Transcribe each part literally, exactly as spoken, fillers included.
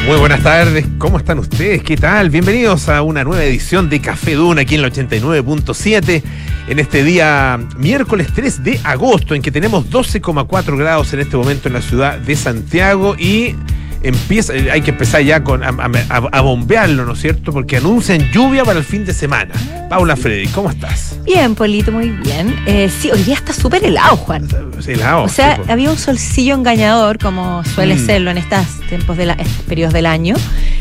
Muy buenas tardes, ¿cómo están ustedes? ¿Qué tal? Bienvenidos a una nueva edición de Café Duna aquí en la ochenta y nueve punto siete en este día miércoles tres de agosto, en que tenemos doce coma cuatro grados en este momento en la ciudad de Santiago y empieza, hay que empezar ya con, a, a, a bombearlo, ¿no es cierto? Porque anuncian lluvia para el fin de semana. Paula Freddy, ¿cómo estás? Bien, Polito, muy bien. Eh, sí, hoy día está súper helado, Juan. Sí, helado. O sea, sí, había un solcillo engañador, como suele mm. serlo en estos tiempos de la, estos periodos del año,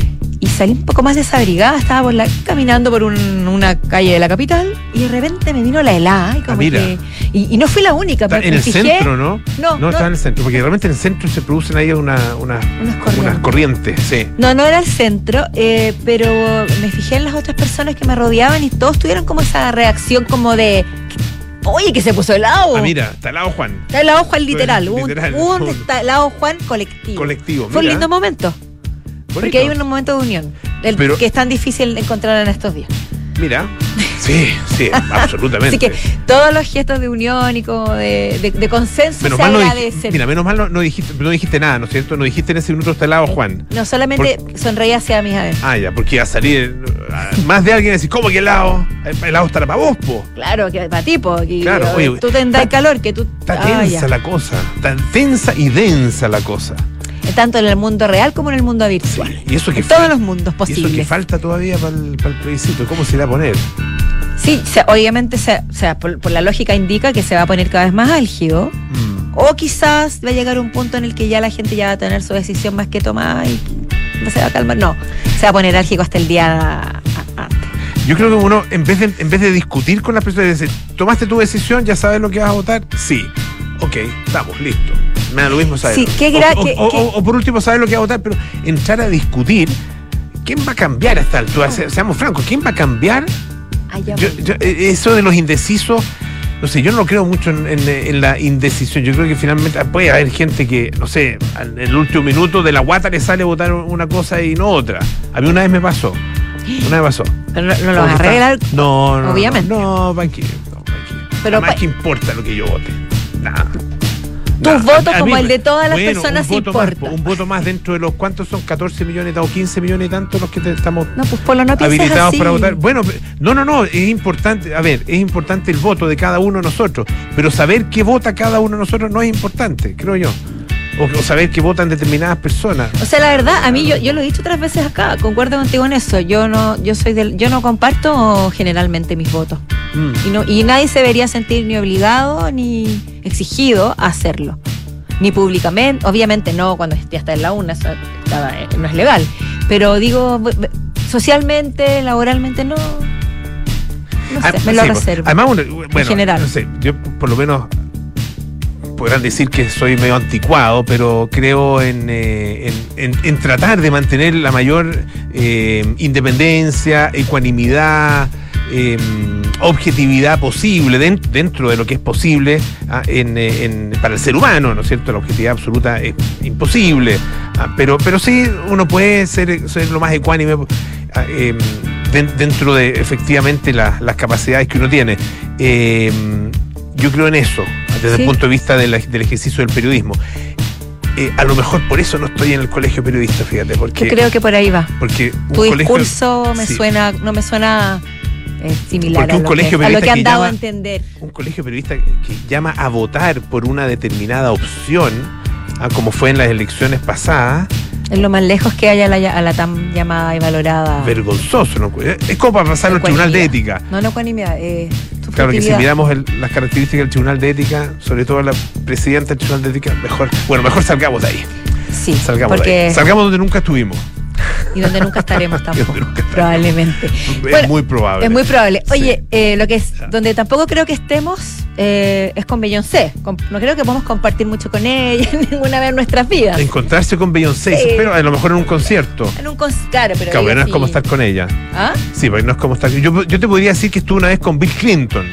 y salí un poco más desabrigada, estaba por la, caminando por un, una calle de la capital, y de repente me vino la helada. Y, como ah, mira. que, y, y no fui la única. Está en el fijé, centro, ¿no? No, no. No está en el centro, porque realmente en el centro se producen ahí una, una, unas, corrientes. unas corrientes. Sí. No, no era el centro, eh, pero me fijé en las otras personas que me rodeaban y todos tuvieron como esa reacción como de... Oye, que se puso helado. Ah, mira, está helado Juan. Está helado Juan literal. Pues, literal un, un está helado Juan colectivo. Colectivo, Fue mira. un lindo momento. Bonito. Porque hay un momento de unión. El, Pero, que es tan difícil de encontrar en estos días. Mira, sí, sí, absolutamente. Así que todos los gestos de unión y como de, de, de consenso menos se mal agradecen. No, mira, menos mal no, no, dijiste, no dijiste nada, ¿no es cierto? No dijiste en ese minuto está helado Juan. No, solamente Por... sonreí hacia mis adentros. Ah, ya, porque iba a salir más de alguien y decir, ¿cómo que helado? El helado estará para vos, po. Claro, que para ti, po. Que, claro, oye, tú tendrás calor, que tú... Está tensa ah, la cosa, está tensa y densa la cosa. Tanto en el mundo real como en el mundo virtual. Sí, y eso que en todos los mundos posibles. Y eso que falta todavía para el, para el plebiscito, ¿cómo se irá a poner? Sí, se, obviamente, se, o sea, por, por la lógica indica que se va a poner cada vez más álgido. Mm. O quizás va a llegar un punto en el que ya la gente ya va a tener su decisión más que tomada y no se va a calmar. No, se va a poner álgido hasta el día antes. Yo creo que uno, en vez de, en vez de discutir con las personas, decir, ¿tomaste tu decisión? ¿Ya sabes lo que vas a votar? Sí. Ok, estamos, listo. Me da lo mismo saber. Sí, qué gra- o, que, o, que... o, o por último saber lo que va a votar, pero entrar a discutir, ¿quién va a cambiar a esta altura? No. Seamos francos, ¿quién va a cambiar? Yo, yo, eso de los indecisos, no sé, yo no creo mucho en, en, en la indecisión. Yo creo que finalmente puede haber gente que, no sé, en el último minuto de la guata le sale a votar una cosa y no otra. A mí una vez me pasó. Una vez pasó. Pero no, no lo vas a arreglar. No, no. Obviamente. No, ¿para qué? No, ¿para qué? Pero más pa- que importa lo que yo vote. Nada. Tus nah, votos, a, a como mí, el de todas las bueno, personas, un voto importa. Más, un voto más dentro de los, ¿cuántos son? catorce millones o quince millones y tantos los que te, estamos no, pues, Polo, no habilitados así. para votar. Bueno, no, no, no, es importante, a ver, es importante el voto de cada uno de nosotros, pero saber qué vota cada uno de nosotros no es importante, creo yo. O, o saber que votan determinadas personas. O sea, la verdad, a mí yo, yo lo he dicho otras veces acá, concuerdo contigo en eso. Yo no, yo soy del, yo no comparto generalmente mis votos. Mm. Y no, y nadie se debería sentir ni obligado ni exigido a hacerlo. Ni públicamente, obviamente no cuando ya está en la urna, eso está, no es legal. Pero digo, socialmente, laboralmente no. No sé, ah, me lo sí, reservo. Además, bueno, en general. No sé, yo por lo menos podrán decir que soy medio anticuado, pero creo en, eh, en, en, en tratar de mantener la mayor eh, independencia, ecuanimidad, eh, objetividad posible dentro, dentro de lo que es posible ah, en, en, para el ser humano, ¿no es cierto? La objetividad absoluta es imposible, ah, pero, pero sí uno puede ser, ser lo más ecuánime ah, eh, dentro de efectivamente la, las capacidades que uno tiene. Eh, yo creo en eso, desde ¿Sí? el punto de vista de la, del ejercicio del periodismo. Eh, a lo mejor por eso no estoy en el colegio periodista, fíjate. Porque, yo creo que por ahí va. Porque tu discurso colegio, me sí. suena, no me suena eh, similar porque un a, lo colegio que, a lo que han que dado llama, a entender. Un colegio periodista que llama a votar por una determinada opción, ah, como fue en las elecciones pasadas. Es lo más lejos que haya a la, a la tan llamada y valorada. Vergonzoso, ¿no? Es como para pasar al Tribunal de Ética. No, no ecuanimidad, eh, claro que si miramos el, las características del Tribunal de Ética, sobre todo la presidenta del Tribunal de Ética, mejor, bueno, mejor salgamos de ahí. Sí, salgamos porque... de ahí. Salgamos donde nunca estuvimos. Y donde nunca estaremos tampoco, nunca estaremos. Probablemente. Es bueno, muy probable. Es muy probable. Oye, sí. eh, lo que es, donde tampoco creo que estemos eh, es con Beyoncé. Con, no creo que podamos compartir mucho con ella ninguna vez en nuestras vidas. Encontrarse con Beyoncé, sí. Pero a lo mejor en un concierto. En un concierto, claro, pero claro, no es sí. como estar con ella. ¿Ah? Sí, porque no es como estar. Yo, yo te podría decir que estuve una vez con Bill Clinton.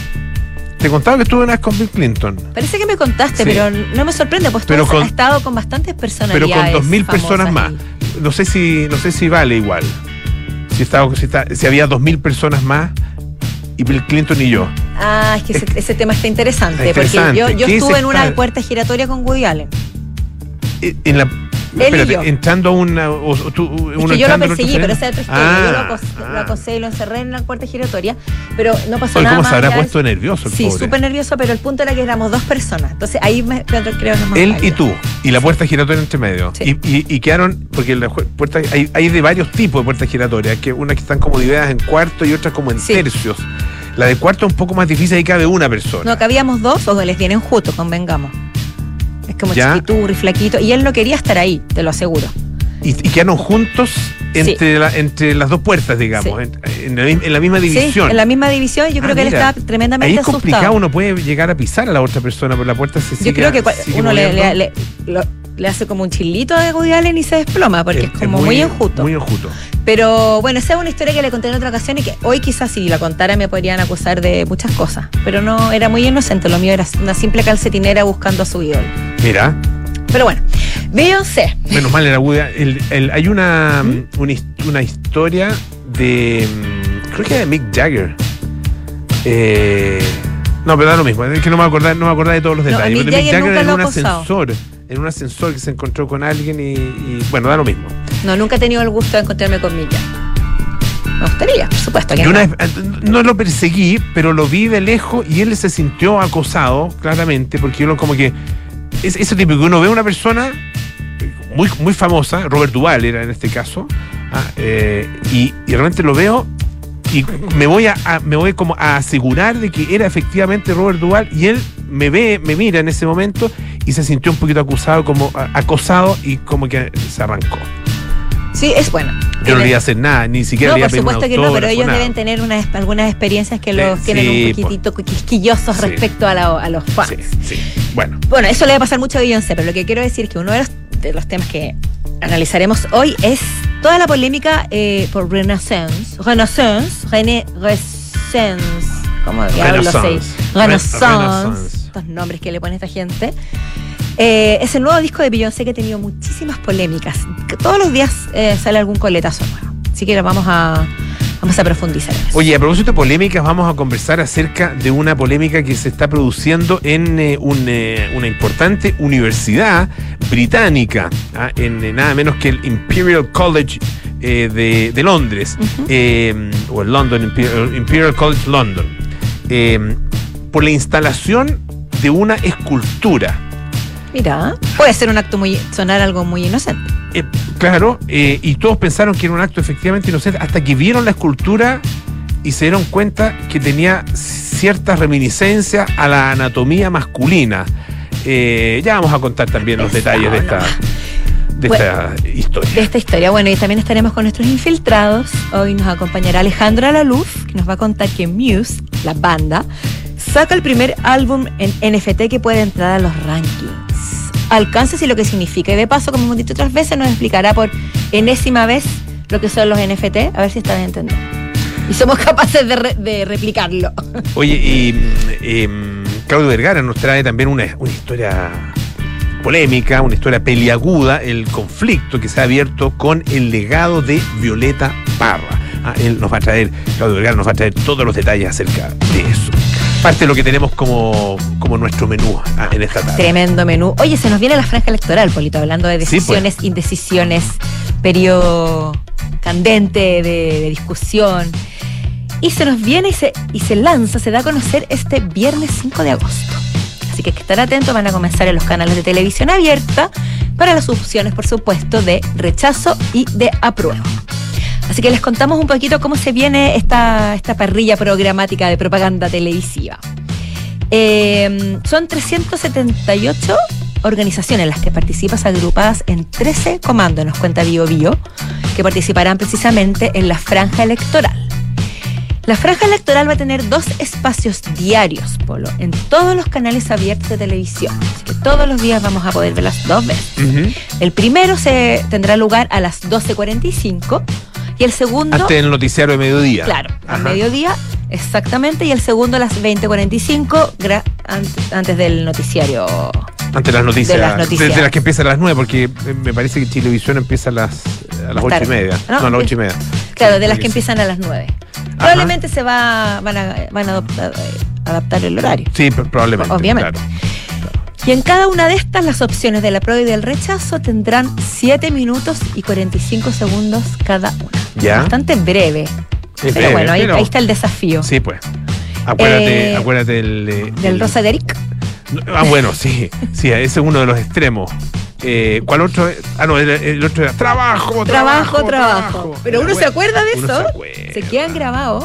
Te contaba que estuve una vez con Bill Clinton. Parece que me contaste, sí. Pero no me sorprende, pues tú has estado con bastantes personalidades. Pero con dos mil personas más. Y... No sé si, no sé si vale igual. Si estaba, si, está, si había dos mil personas más y Bill Clinton y yo. Ah, es que ese, ese tema está interesante, interesante. Porque yo, yo estuve en una está... puerta giratoria con Woody Allen. En la, Él Espérate, y yo. entrando a una... O, o tú, Es uno que yo lo entrando en perseguí, otro pero esa es otra historia. Ah, yo lo acosé, ah. lo acosé y lo encerré en la puerta giratoria, pero no pasó Oye, nada ¿cómo más se habrá allá de puesto eso. nervioso el Sí, pobre? súper nervioso, pero el punto era que éramos dos personas. Entonces ahí me creo que era más Él válido. y tú, y la puerta giratoria entre medio. Sí. Y, y, y quedaron, porque la jue- puerta, hay, hay de varios tipos de puertas giratorias, que unas que están como divididas en cuartos y otras como en Sí. tercios. La de cuarto es un poco más difícil, ahí cabe una persona. No, cabíamos dos, o les vienen juntos, convengamos. Es como ¿Ya? chiquiturri, flaquito, y él no quería estar ahí, te lo aseguro. Y, y quedaron juntos entre, Sí. la, entre las dos puertas, digamos, Sí. en, en, la, mi- en la misma división. Sí, en la misma división, yo Ah, creo que él mira. estaba tremendamente Ahí es complicado, asustado. uno puede llegar a pisar a la otra persona, pero la puerta se sigue Yo creo que cua- sigue uno le, le, moviendo. le- lo- le hace como un chilito a Woody Allen y se desploma, porque es, como muy, enjuto. Muy enjuto. Pero bueno, esa es una historia que le conté en otra ocasión y que hoy quizás si la contara me podrían acusar de muchas cosas. Pero no, era muy inocente, lo mío era una simple calcetinera buscando a su ídolo. Mira, Pero bueno, Beyoncé. menos mal era Woody. El, el- hay una, mm, una, his- una historia de. mm, Creo que era de Mick Jagger. Eh, no, pero da lo mismo. Es que no me acordaba, no me acordaba de todos los No, detalles. a Mick Pero de Mick Jagger Jagger nunca en lo un ha acosado. ascensor. En un ascensor que se encontró con alguien y, y, bueno, da lo mismo. No, nunca he tenido el gusto de encontrarme con Milla. Me gustaría, por supuesto. que Yo una no. vez, eh, no lo perseguí, pero lo vi de lejos y él se sintió acosado, claramente, porque uno como que. Es eso típico, uno ve a una persona muy, muy famosa, Robert Duvall era en este caso, ah, eh, y, y realmente lo veo y me voy a, a- me voy como a asegurar de que era efectivamente Robert Duvall y él me ve, me mira en ese momento y se sintió un poquito acusado, como a- acosado y como que se arrancó. Sí, es bueno. Yo no le iba a hacer nada, ni siquiera No, le iba a por pedir un supuesto que no, pero autógrafo, ellos nada. deben tener unas, algunas experiencias que los Sí, tienen sí, un poquitito quisquillosos Sí. respecto a, la- a los fans. Sí, sí. Bueno. Bueno, eso le va a pasar mucho a Beyoncé, pero lo que quiero decir es que uno de los, de los temas que analizaremos hoy es toda la polémica eh, por Renaissance. Renaissance. Rene, Renaissance. ¿Cómo diablos lo sé? Renaissance. Renaissance. Renaissance. Estos nombres que le pone esta gente. Eh, es el nuevo disco de Beyoncé que ha tenido muchísimas polémicas. Que todos los días eh, sale algún coletazo nuevo. Así que lo vamos a, vamos a profundizar en eso. Oye, a propósito de polémicas, vamos a conversar acerca de una polémica que se está produciendo en eh, un, eh, una importante universidad británica, ¿ah? en eh, nada menos que el Imperial College eh, de, de Londres, Ujú. eh, o el London Imperial, Imperial College London, eh, por la instalación de una escultura. Mira, puede ser un acto muy, sonar algo muy inocente. Eh, claro, eh, y todos pensaron que era un acto efectivamente inocente hasta que vieron la escultura y se dieron cuenta que tenía ciertas reminiscencias a la anatomía masculina. Eh, ya vamos a contar también los detalles de esta, de Bueno, esta historia. De esta historia. Bueno, y también estaremos con nuestros infiltrados. Hoy nos acompañará Alejandro Alaluz, que nos va a contar que Muse, la banda, saca el primer álbum en N F T que puede entrar a los rankings. Alcances y lo que significa. Y de paso, como hemos dicho otras veces, nos explicará por enésima vez lo que son los N F T, a ver si están entendiendo. Y somos capaces de, re- de replicarlo. Oye, y mm, eh, Claudio Vergara nos trae también una, una historia polémica, una historia peliaguda, el conflicto que se ha abierto con el legado de Violeta Parra. Ah, él nos va a traer, Claudio Vergara nos va a traer todos los detalles acerca de eso. Parte de lo que tenemos como, como nuestro menú ah, en esta tarde. Tremendo menú. Oye, se nos viene la franja electoral, Polito, hablando de Sí, pues. decisiones, indecisiones, periodo candente de, de discusión. Y se nos viene y se, y se lanza, se da a conocer este viernes cinco de agosto. Así que hay que estar atentos, van a comenzar en los canales de televisión abierta para las opciones, por supuesto, de rechazo y de apruebo. Así que les contamos un poquito cómo se viene esta, esta parrilla programática de propaganda televisiva. Eh, son trescientas setenta y ocho organizaciones las que participan, agrupadas en trece comandos, nos cuenta Bio Bio, que participarán precisamente en la franja electoral. La franja electoral va a tener dos espacios diarios, Polo, en todos los canales abiertos de televisión. Así que todos los días vamos a poder verlas dos veces. Uh-huh. El primero se tendrá lugar a las doce cuarenta y cinco y el segundo... Antes del noticiario de mediodía. Claro, al Ajá. mediodía, exactamente, y el segundo a las veinte cuarenta y cinco, gra- antes, antes del noticiario. Antes de las noticias. De las noticias. De, de las que empiezan a las nueve, porque eh, me parece que Chilevisión empieza a las, a las ocho y tarde. media. No, No, a las ocho y media. Claro, de las Sí, que sí. empiezan a las nueve. Probablemente se va, van a, van a adoptar, eh, adaptar el horario. Sí, pr- probablemente. Obviamente. Claro. Y en cada una de estas, las opciones del apruebo y del rechazo tendrán siete minutos y cuarenta y cinco segundos cada una. ¿Ya? Bastante breve. Es pero breve, bueno, ahí, pero- ahí está el desafío. Sí, pues. Acuérdate, Eh, acuérdate del... eh, Del del- Rosa de Eric. Ah, bueno, sí, sí, ese es uno de los extremos. Eh, ¿Cuál otro? Ah, no, el, el otro era trabajo, Trabajo, trabajo, trabajo. Pero uno Bueno, se acuerda de uno eso. se acuerda. Se quedan grabados.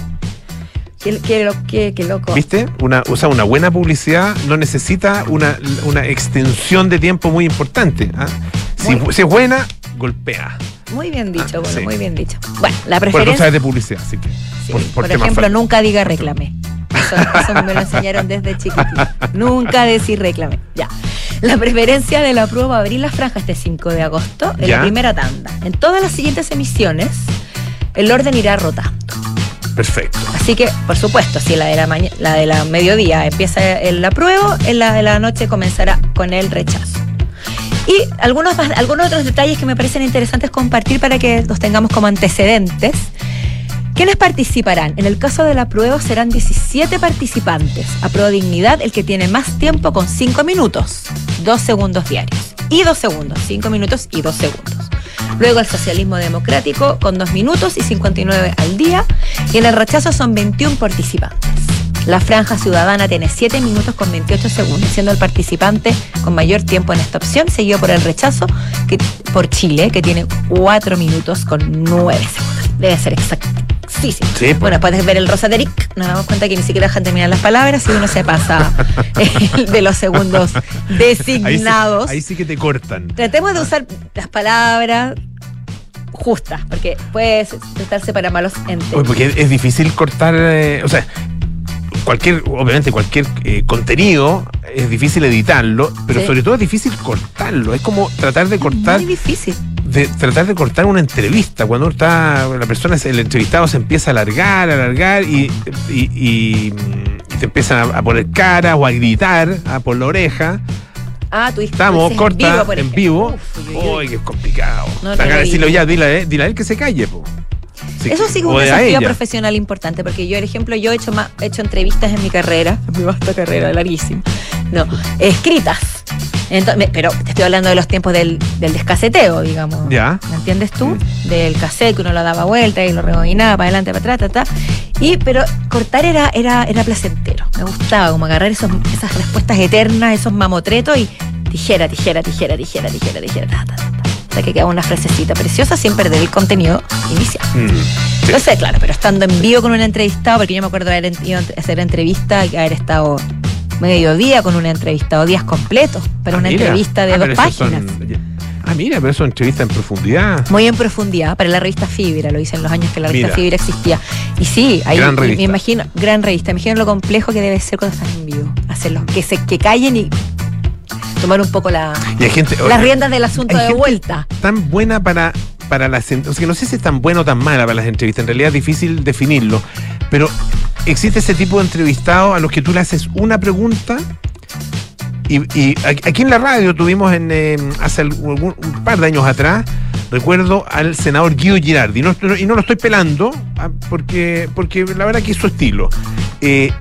Qué, qué, lo- qué- qué loco. ¿Viste? Una, o sea, una buena publicidad no necesita una, una extensión de tiempo muy importante. ¿Ah? Si, Muy- si es buena, golpea. Muy bien dicho, Ah, bueno, sí. muy bien dicho. Bueno, la Bueno, tú preferencia. sabes de publicidad, así que. Sí, por, por por temas ejemplo, fáciles. nunca diga reclame. Eso, eso me lo enseñaron desde chiquitita. Nunca decir reclame. Ya. La preferencia de la prueba va a abrir las franjas este cinco de agosto en Ya. la primera tanda. En todas las siguientes emisiones, el orden irá rotando. Perfecto. Así que, por supuesto, si la de la, maña- la de la mediodía empieza el apruebo, en la de la noche comenzará con el rechazo. Y algunos, más- algunos otros detalles que me parecen interesantes compartir para que los tengamos como antecedentes. ¿Quiénes participarán? En el caso de la prueba serán diecisiete participantes. A prueba dignidad, el que tiene más tiempo con cinco minutos, dos segundos diarios. Y dos segundos, cinco minutos y dos segundos. Luego el socialismo democrático con dos minutos y cincuenta y nueve al día. Y en el rechazo son veintiún participantes. La franja ciudadana tiene siete minutos con veintiocho segundos, siendo el participante con mayor tiempo en esta opción, seguido por el rechazo que, por Chile, que tiene cuatro minutos con nueve segundos. Debe ser exactísimo. Sí, pues. Bueno, puedes ver el Rosa de Eric, nos damos cuenta que ni siquiera dejan terminar las palabras y uno se pasa eh, de los segundos designados. Ahí sí, ahí sí que te cortan. Tratemos de usar las palabras justas, porque puede prestarse para malos Oye, entendidos. porque es difícil cortar, eh, o sea, cualquier, obviamente cualquier eh, contenido es difícil editarlo, pero Sí. sobre todo es difícil cortarlo. Es como tratar de cortar, Muy difícil. de tratar de cortar una entrevista. Cuando uno está, la persona, el entrevistado se empieza a alargar, a alargar y, y, y, y te empiezan a, a poner cara o a gritar a, por la oreja. Ah, tú Estamos, dices corta, en vivo, por en ejemplo. vivo. Uf, uy, uy, uy. Uy, que es complicado. No, Da no ganas lo de decirlo vi. ya, dile a él, dile a él que se calle, po. Sí, Eso sí que es o un de a desafío ella. profesional importante, porque yo, por ejemplo, yo he hecho, ma- he hecho entrevistas en mi carrera, en mi vasta carrera, larguísima, no, escritas. Entonces, me- pero te estoy hablando de los tiempos del, del descaseteo, digamos. Ya. ¿Me entiendes tú? Mm. Del cassette que uno lo daba vuelta y lo rebobinaba para adelante, para atrás, ta, ta. Y, pero cortar era, era, era placentero. Me gustaba como agarrar esos, esas respuestas eternas, esos mamotretos y tijera, tijera, tijera, tijera, tijera, tijera, ta, ta, ta, ta. O sea que quedaba una frasecita preciosa sin perder el contenido inicial. Mm, sí. No sé, claro, pero estando en vivo con un entrevistado, porque yo me acuerdo de haber ido a hacer entrevista y haber estado mediodía con un entrevistado, días completos, para Ah, una mira. entrevista de Ah, dos pero esos páginas. son- ah, mira, pero eso es entrevista en profundidad. Muy en profundidad, para la revista Fibra, lo hice en los años que la revista Mira. Fibra existía. Y sí, ahí Gran me- revista. me imagino, gran revista, me imagino lo complejo que debe ser cuando estás en vivo. Hacerlos, que se que callen y tomar un poco la, Y hay gente. las riendas del asunto hay de gente vuelta. Tan buena para, para las. en- O sea, que no sé si es tan buena o tan mala para las entrevistas. En realidad es difícil definirlo. Pero existe ese tipo de entrevistado a los que tú le haces una pregunta. Y, y aquí en la radio tuvimos en, eh, hace algún, un par de años atrás, recuerdo al senador Guido Girardi. No, no- y no lo estoy pelando, ah, porque, porque la verdad que es su estilo. Eh,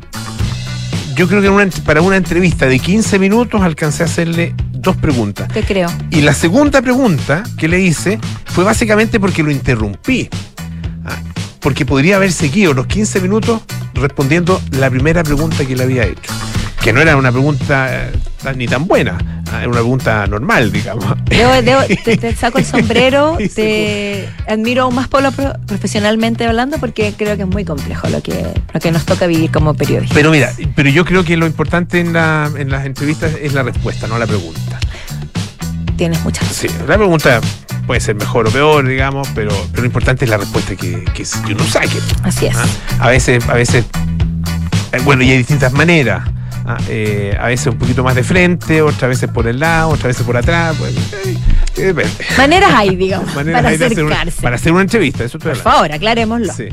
yo creo que en una, para una entrevista de quince minutos alcancé a hacerle dos preguntas. Te creo. Y la segunda pregunta que le hice fue básicamente porque lo interrumpí. Ah, Porque podría haber seguido los quince minutos respondiendo la primera pregunta que le había hecho. Que no era una pregunta eh, tan- ni tan buena, ah, era una pregunta normal, digamos. Debo- debo- te, te saco el sombrero, Y se te admiro aún más por lo pro- profesionalmente hablando, porque creo que es muy complejo lo que, lo que nos toca vivir como periodistas. Pero mira, pero yo creo que lo importante en, la, en las entrevistas es la respuesta, no la pregunta. Tienes mucha razón. Sí, la pregunta puede ser mejor o peor, digamos, pero, pero lo importante es la respuesta que, que, que uno saque. Así es. ¿Ah? A veces, a veces, eh, bueno, y hay distintas maneras. ¿Ah? Eh, a veces un poquito más de frente, otras veces por el lado, otras veces por atrás. Pues, eh, eh, depende. Maneras hay, digamos, Maneras para hay de hacer una- acercarse. para hacer una entrevista, eso estoy Por hablando. favor, aclarémoslo. Sí.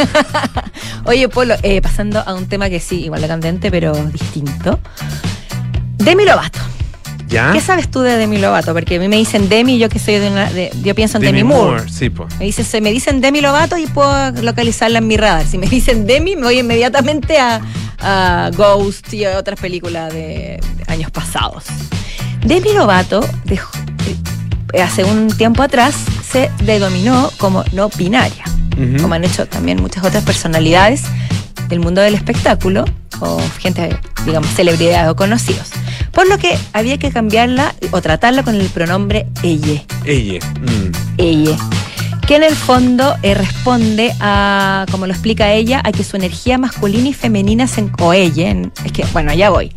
Oye, Polo, eh, pasando a un tema que sí, igual de candente, pero distinto. Demi Lovato. ¿Ya? ¿Qué sabes tú de Demi Lovato? Porque a mí me dicen Demi, yo que soy de una. De, yo pienso en Demi, Moore. Sí, pues. Me dicen, se me dicen Demi Lovato y puedo localizarla en mi radar. Si me dicen Demi, me voy inmediatamente a, uh, Ghost y otras películas de, de años pasados. Demi Lovato dejó, eh, hace un tiempo atrás se denominó como no binaria, uh-huh. como han hecho también muchas otras personalidades del mundo del espectáculo o gente, digamos, celebridades o conocidos. Por lo que había que cambiarla o tratarla con el pronombre ella. Ella. Mm. Ella. Que en el fondo eh, responde a, como lo explica ella, a que su energía masculina y femenina se, o ella, en, es que, bueno, ya voy.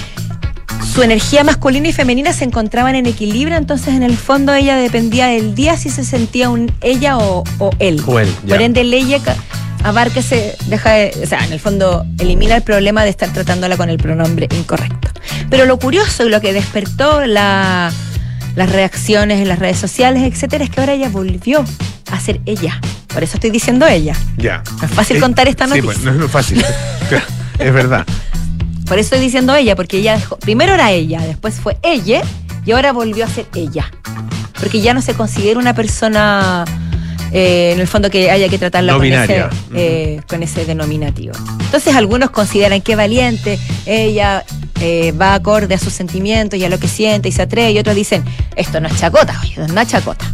Su energía masculina y femenina se encontraban en equilibrio, entonces en el fondo ella dependía del día si se sentía un ella o, o él. O él, ya. Por ende, el ella abarca ese, deja de, o sea, en el fondo elimina el problema de estar tratándola con el pronombre incorrecto. Pero lo curioso y lo que despertó la, las reacciones en las redes sociales, etcétera, es que ahora ella volvió a ser ella. Por eso estoy diciendo ella. Ya. No es fácil eh, contar esta noticia. Sí, pues, no es fácil. Es verdad. Por eso estoy diciendo ella, porque ella dejó, primero era ella, después fue ella y ahora volvió a ser ella. Porque ya no se considera una persona, eh, en el fondo, que haya que tratarla no con, binaria. ese, eh, uh-huh. con ese denominativo. Entonces algunos consideran que valiente, ella eh, va acorde a sus sentimientos y a lo que siente y se atreve, y otros dicen, esto no es chacota, oye, no es chacota.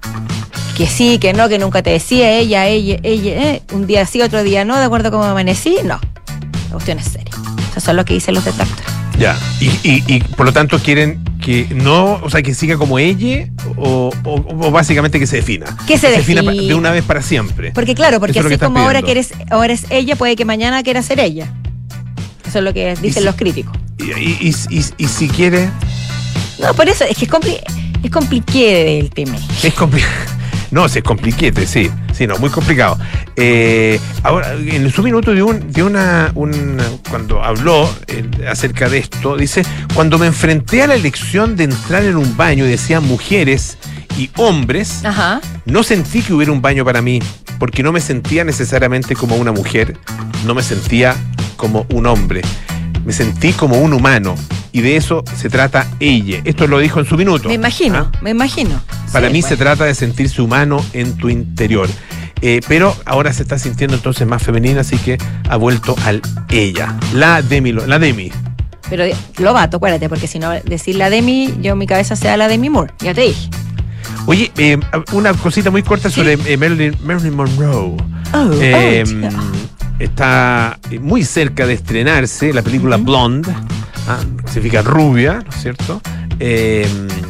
Que sí, que no, que nunca te decía ella, ella, ella, eh, un día sí, otro día no, de acuerdo a cómo amanecí, no. La cuestión es seria. Eso es lo que dicen los detractores. Ya, y, y, y por lo tanto quieren que no, o sea, que siga como ella o, o, o básicamente que se defina. Que se, que se defina defina de una vez para siempre. Porque claro, porque así es que como ahora, que pidiendo. eres, ahora es ella, puede que mañana quiera ser ella. Eso es lo que dicen si, los críticos. Y, y, y, y, y si quiere... No, por eso, es que es, compli es complicado el tema. Es complicado. No, sí, es compliquete, sí. Sí, no, muy complicado. Eh, ahora, en su minuto de, un, de una, un, cuando habló eh, acerca de esto, dice, cuando me enfrenté a la elección de entrar en un baño y decían mujeres y hombres, Ajá. no sentí que hubiera un baño para mí, porque no me sentía necesariamente como una mujer, no me sentía como un hombre, me sentí como un humano. Y de eso se trata ella. Esto lo dijo en su minuto. Me imagino, ¿ah? me imagino. Para sí, mí pues. se trata de sentirse humano en tu interior. Eh, pero ahora se está sintiendo entonces más femenina, así que ha vuelto al ella. La Demi. La Demi. Pero Lovato, acuérdate, porque si no decir la Demi, yo en mi cabeza sea la Demi Moore. Ya te dije. Oye, eh, una cosita muy corta sobre ¿Sí? eh, Marilyn, Marilyn Monroe. Oh, eh, oh, yeah. Está muy cerca de estrenarse la película uh-huh. Blonde. Ah, significa rubia, ¿no es cierto? Eh,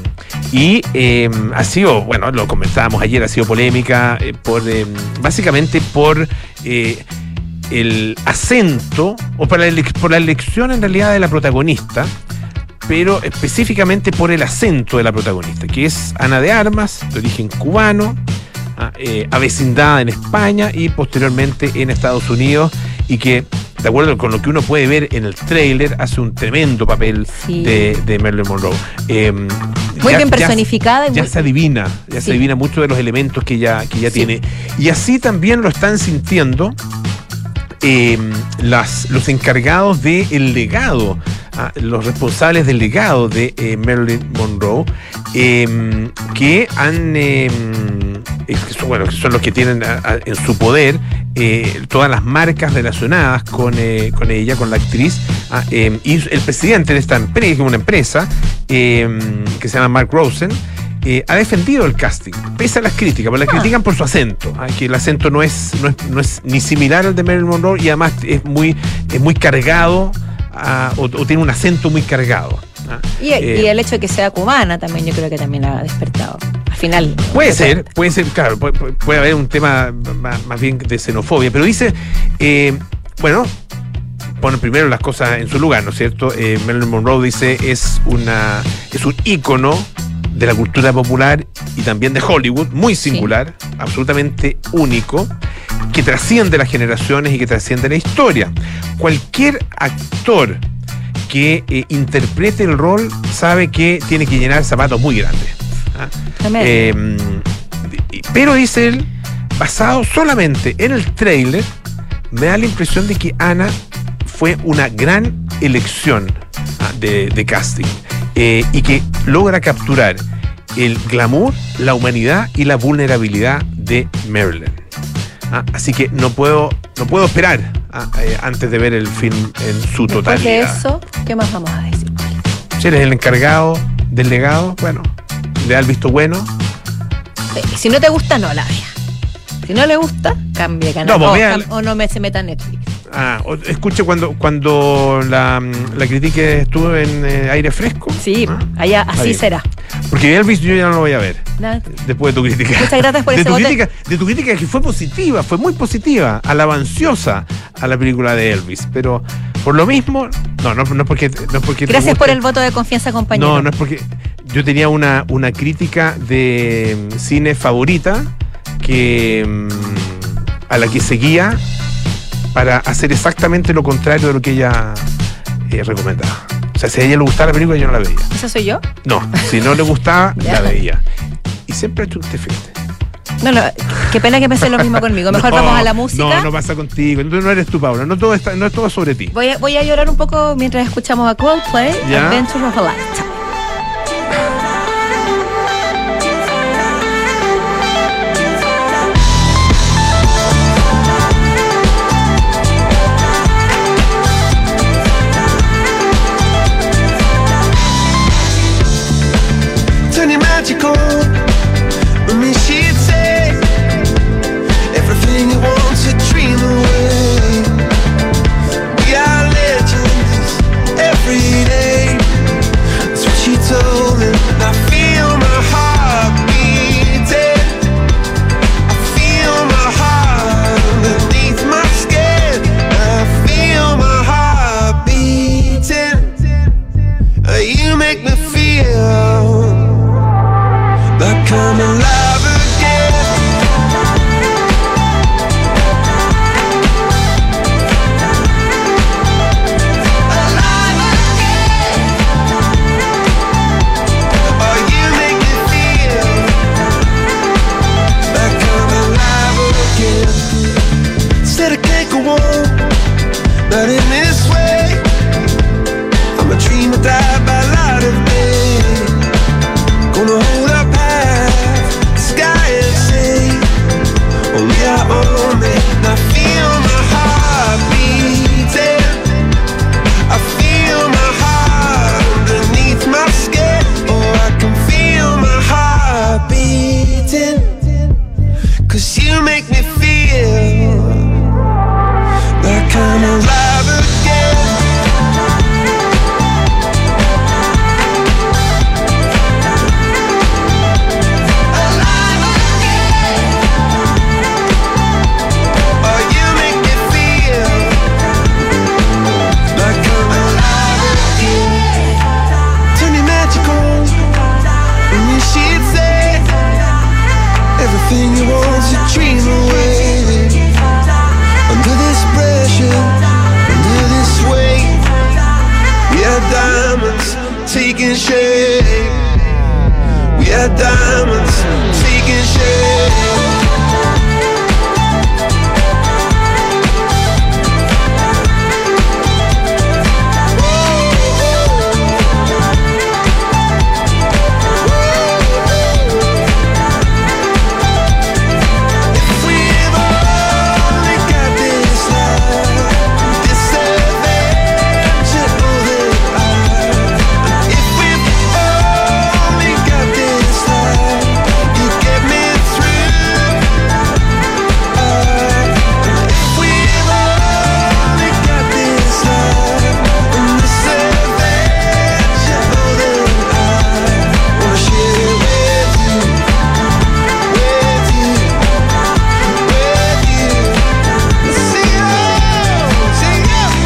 y eh, ha sido, bueno, lo comentábamos ayer, ha sido polémica eh, por eh, básicamente por eh, el acento o por la, por la elección en realidad de la protagonista, pero específicamente por el acento de la protagonista, que es Ana de Armas, de origen cubano, eh, avecindada en España y posteriormente en Estados Unidos, y que, de acuerdo con lo que uno puede ver en el tráiler, hace un tremendo papel sí. de, de Marilyn Monroe. Eh, muy ya, bien personificada. Ya, y ya muy... se adivina, ya sí. se adivina muchos de los elementos que ella, que ella sí. tiene. Y así también lo están sintiendo eh, las, los encargados del legado, ah, los responsables del legado de eh, Marilyn Monroe, eh, que han... Eh, bueno, que son los que tienen a, a, en su poder eh, todas las marcas relacionadas con, eh, con ella, con la actriz, ah, eh, y el presidente de esta empresa, una empresa eh, que se llama Mark Rosen, eh, ha defendido el casting, pese a las críticas, porque la ah. critican por su acento, ah, que el acento no es, no es, no es ni similar al de Marilyn Monroe y además es muy, es muy cargado, ah, o, o tiene un acento muy cargado. Ah, y, eh, y el hecho de que sea cubana también, yo creo que también la ha despertado. Al final. Puede ser, puede ser, claro, puede, puede haber un tema más, más bien de xenofobia, pero dice, eh, bueno, ponen primero las cosas en su lugar, ¿no es cierto? Eh, Marilyn Monroe dice es una es un ícono de la cultura popular y también de Hollywood, muy singular, sí. absolutamente único, que trasciende las generaciones y que trasciende la historia. Cualquier actor que eh, interprete el rol sabe que tiene que llenar zapatos muy grandes. ¿ah? Eh, pero dice él, basado solamente en el tráiler, me da la impresión de que Ana fue una gran elección ¿ah? de, de casting eh, y que logra capturar el glamour, la humanidad y la vulnerabilidad de Marilyn. ¿ah? Así que no puedo, no puedo esperar a, eh, antes de ver el film en su Después totalidad. de eso, ¿qué más vamos a decir? Si eres el encargado del legado, bueno, le da el visto bueno. Si no te gusta, no la veas. Si no le gusta, cambie de canal. No, pues o, vea- cam- o no me se meta en Netflix. Ah, o- escuche cuando, cuando la, la critiqué estuvo en eh, Aire Fresco. Sí, Ah, allá así bien. será. Porque Elvis yo ya no lo voy a ver. Nada. Después de tu crítica. Muchas gracias por de ese tu voto. crítica, de tu crítica que fue positiva, fue muy positiva, alabanciosa a la película de Elvis. Pero por lo mismo, no, no, no es porque. No es porque te Gracias por guste. el voto de confianza, compañero. No, no es porque. Yo tenía una, una crítica de mm, cine favorita que mm, a la que seguía para hacer exactamente lo contrario de lo que ella eh, recomendaba. O sea, si a ella le gustaba la película, yo no la veía. ¿Eso soy yo? No, si no le gustaba, Ya. la veía. Y siempre ha hecho usted fíjate. No, no, qué pena que pensé lo mismo conmigo. Mejor No, vamos a la música. No, no pasa contigo. No, no eres tú, Paula. No todo, está, no es todo sobre ti. Voy a, voy a llorar un poco mientras escuchamos a Coldplay, Ya. Adventure of a Lifetime. Turn your magic on. I mean, she'd say everything you want to dream away. We are legends every day. That's what she told me. I feel my heart beating. I feel my heart underneath my skin. I feel my heart beating. Uh, You make me feel like I'm alive again. Alive again. Oh, you make me feel like I'm alive again. Said I can't go on, not in this way. I'm a dreamer, die by light of day. Gonna hold up half the sky and say, oh, we are on it. I feel my heart beating. I feel my heart underneath my skin. Oh, I can feel my heart beating. Cause you make me feel like I'm alive again. Alive again. Oh, you make me feel like I'm alive again. Turn your magic on, and you should say everything you want to dream away. Under this pressure, under this weight, we are diamonds taking shape. We are diamonds taking shape. If we've only got this life, this adventure of life. If we've only got this life, you get me through. If we've only got this life, and this adventure of life, wanna share it with you, with you, with you. See you, see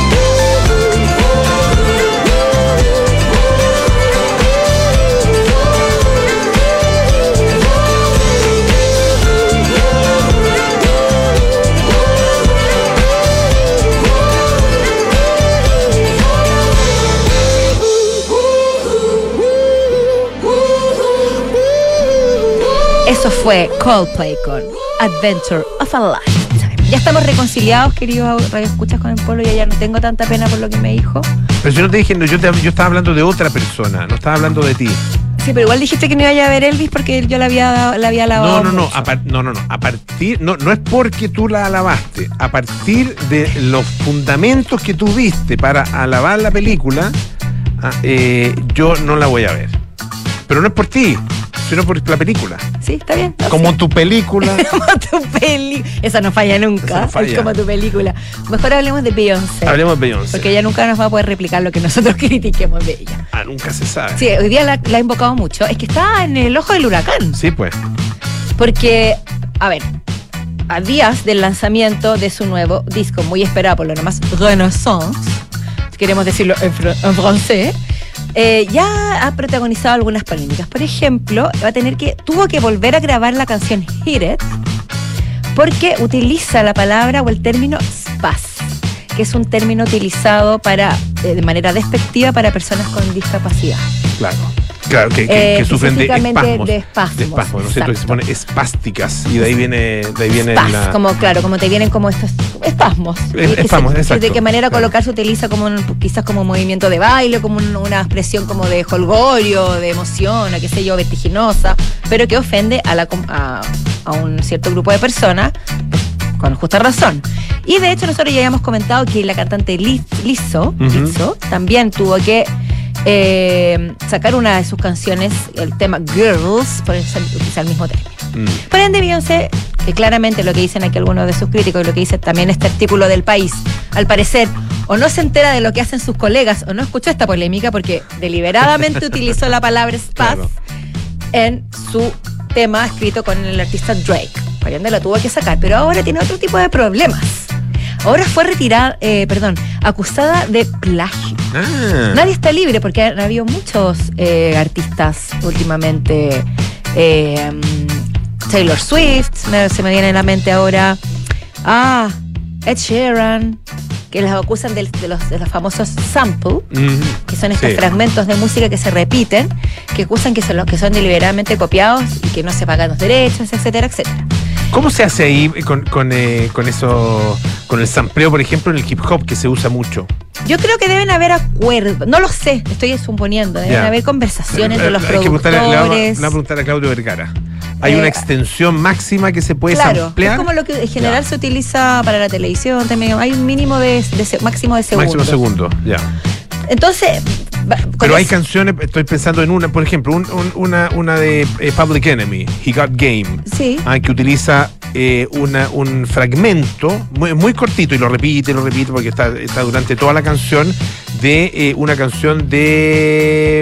Eso fue Coldplay con Adventure of a Lifetime. Ya estamos reconciliados, queridos radioescuchas, con el pueblo. Ya, ya no tengo tanta pena por lo que me dijo. Pero yo no te dije, no, yo, te- yo estaba hablando de otra persona, no estaba hablando de ti. Sí, pero igual dijiste que no iba a ver Elvis porque yo la había, la había alabado. No, no, no, mucho. a par- no, no, no. A partir, no, no es porque tú la alabaste. A partir de los fundamentos que tú viste para alabar la película, ah, eh, yo no la voy a ver. Pero no es por ti, sino por la película. Sí, está bien. No, Como sí. tu película. Como tu peli. Esa no falla nunca. Esa no falla. Es como tu película. Mejor hablemos de Beyoncé. Hablemos de Beyoncé. Porque ella nunca nos va a poder replicar lo que nosotros critiquemos de ella. Ah, nunca se sabe. Sí, hoy día la, la he invocado mucho. Es que está en el ojo del huracán. Sí, pues. Porque, a ver, a días del lanzamiento de su nuevo disco, muy esperado por lo demás, Renaissance, queremos decirlo en, fr- en francés, eh, ya ha protagonizado algunas polémicas. Por ejemplo, va a tener que, tuvo que volver a grabar la canción Hit It porque utiliza la palabra o el término spaz, que es un término utilizado para, eh, de manera despectiva para personas con discapacidad. Claro. Claro, que, que, Eh, que sufren de específicamente espasmos. de espasmos, De espasmos, ¿no es cierto? Que se exacto. pone espásticas. Y de ahí viene, de ahí viene Spaz, la. como claro, como te vienen como estos espasmos. Es- Y que espasmos, se- exacto. De qué manera Claro. colocar se utiliza como un- quizás como movimiento de baile, como un- una expresión como de jolgorio, de emoción, o qué sé yo, vertiginosa, pero que ofende a, la, com- a, a un cierto grupo de personas con justa razón. Y de hecho nosotros ya habíamos comentado que la cantante Liz- Lizzo, Ujú. Lizzo también tuvo que eh, sacar una de sus canciones, el tema Girls, por utilizar el mismo término. Mm. Por ende, Beyoncé, que claramente lo que dicen aquí algunos de sus críticos y lo que dice también este artículo del País, al parecer, o no se entera de lo que hacen sus colegas, o no escuchó esta polémica porque deliberadamente utilizó la palabra spaz Claro. en su tema escrito con el artista Drake. Por ende, lo tuvo que sacar, pero ahora tiene otro tipo de problemas. Ahora fue retirada, eh, perdón, acusada de plagio. Ah. Nadie está libre porque han habido muchos eh, artistas últimamente. eh, um, Taylor Swift, me- se me viene a la mente ahora. Ah, Ed Sheeran, que los acusan de, de los, de los famosos samples, Mm. que son estos Sí. fragmentos de música que se repiten, que acusan que son los que son deliberadamente copiados y que no se pagan los derechos, etcétera, etcétera. ¿Cómo se hace ahí con, con, eh, con eso, con el sampleo, por ejemplo, en el hip hop que se usa mucho? Yo creo que deben haber acuerdos, no lo sé, estoy suponiendo, deben Ya. haber conversaciones entre los Hay que preguntarle- le vamos a- le productores. vamos a preguntar a Claudio Vergara. ¿Hay Eh, una extensión máxima que se puede Claro, samplear? es como lo que en general Ya. se utiliza para la televisión también. Hay un mínimo de, de se- máximo de segundos. Máximo segundo, ya. Entonces, va- con Pero hay eso- canciones, estoy pensando en una, por ejemplo, un- un- una, una de eh, Public Enemy, He Got Game, Sí. ah, que utiliza eh, una, un fragmento muy, muy cortito y lo repite, lo repite porque está, está durante toda la canción de eh, una canción de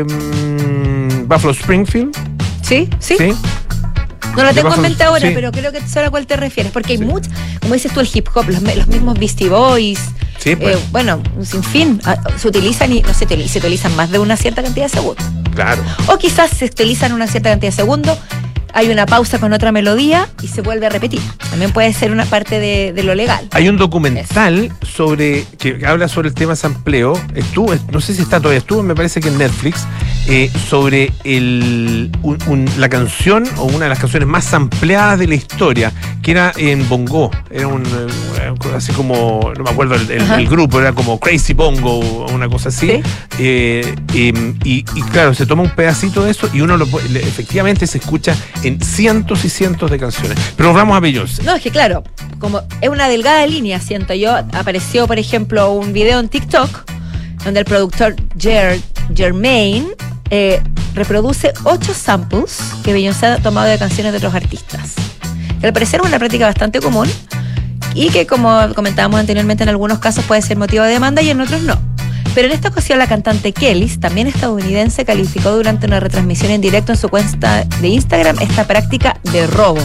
mm, Buffalo Springfield. ¿Sí? ¿Sí? ¿Sí? No la De tengo en Buffalo- mente ahora, sí. pero creo que sé a cuál te refieres. Porque hay Sí. muchas, como dices tú, el hip hop, los, me- los mismos Beastie Boys. Sí, pues. eh, bueno, sin fin, ah, se utilizan y no se, utili- se utilizan más de una cierta cantidad de segundos. Claro. O quizás se utilizan una cierta cantidad de segundos, hay una pausa con otra melodía y se vuelve a repetir. También puede ser una parte de, de lo legal. Hay un documental sobre que habla sobre el tema sampleo. Estuvo, no sé si está todavía, estuvo, me parece que en Netflix, eh, sobre el, un- un- la canción o una de las canciones más sampleadas de la historia, que era en bongo. Era un eh, así como, no me acuerdo el, el- Ajá. el grupo, era como Crazy Bongo o una cosa así. Sí. Eh, eh, y, y claro, se toma un pedacito de eso y uno lo, puede- le- efectivamente se escucha en cientos y cientos de canciones. Pero vamos a Beyoncé. No, es que claro, como es una delgada línea, siento yo, apareció, por ejemplo, un video en TikTok donde el productor Jer, Jermaine eh, reproduce ocho samples que Beyoncé ha tomado de canciones de otros artistas. Que al parecer es una práctica bastante común y que, como comentábamos anteriormente, en algunos casos puede ser motivo de demanda y en otros no. Pero en esta ocasión la cantante Kellys, también estadounidense, calificó durante una retransmisión en directo en su cuenta de Instagram esta práctica de robo.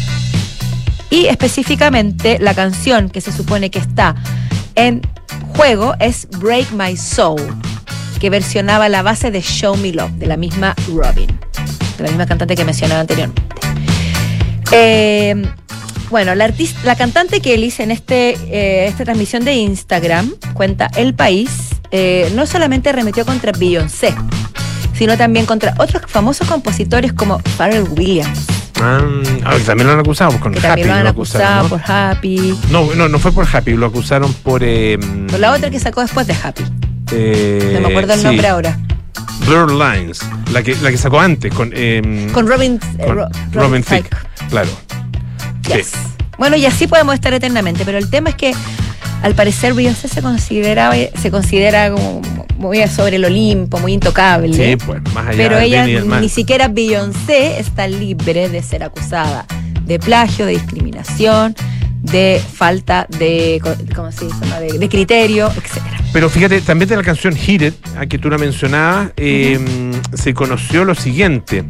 Y específicamente la canción que se supone que está en juego es Break My Soul, que versionaba la base de Show Me Love, de la misma Robin, de la misma cantante que mencionaba anteriormente. Eh, bueno, la, artista, la cantante Kellys en este, eh, esta transmisión de Instagram, cuenta El País, eh, no solamente arremetió contra Beyoncé, sino también contra otros famosos compositores como Pharrell Williams, Ah, ah, también lo han acusado pues, con que Happy. también lo han acusaron, acusado ¿no? por Happy, No, no, no fue por Happy, lo acusaron por. Eh, por la otra que sacó después de Happy. eh, No me acuerdo el sí. nombre ahora. Blurred Lines, la que, la que sacó antes con, eh, con Robin, con eh, Ro, Robin, Robin Thicke. Thicke. Claro. Yes. Sí. Bueno, y así podemos estar eternamente, pero el tema es que al parecer Beyoncé se consideraba, se considera como muy sobre el Olimpo, muy intocable. Sí, pues, más allá pero del ella bien y del mal. ni siquiera Beyoncé está libre de ser acusada de plagio, de discriminación, de falta de, ¿cómo se dice? De, de criterio, etcétera. Pero fíjate, también de la canción Hit It, a que tú la mencionabas, eh, uh-huh. se conoció lo siguiente,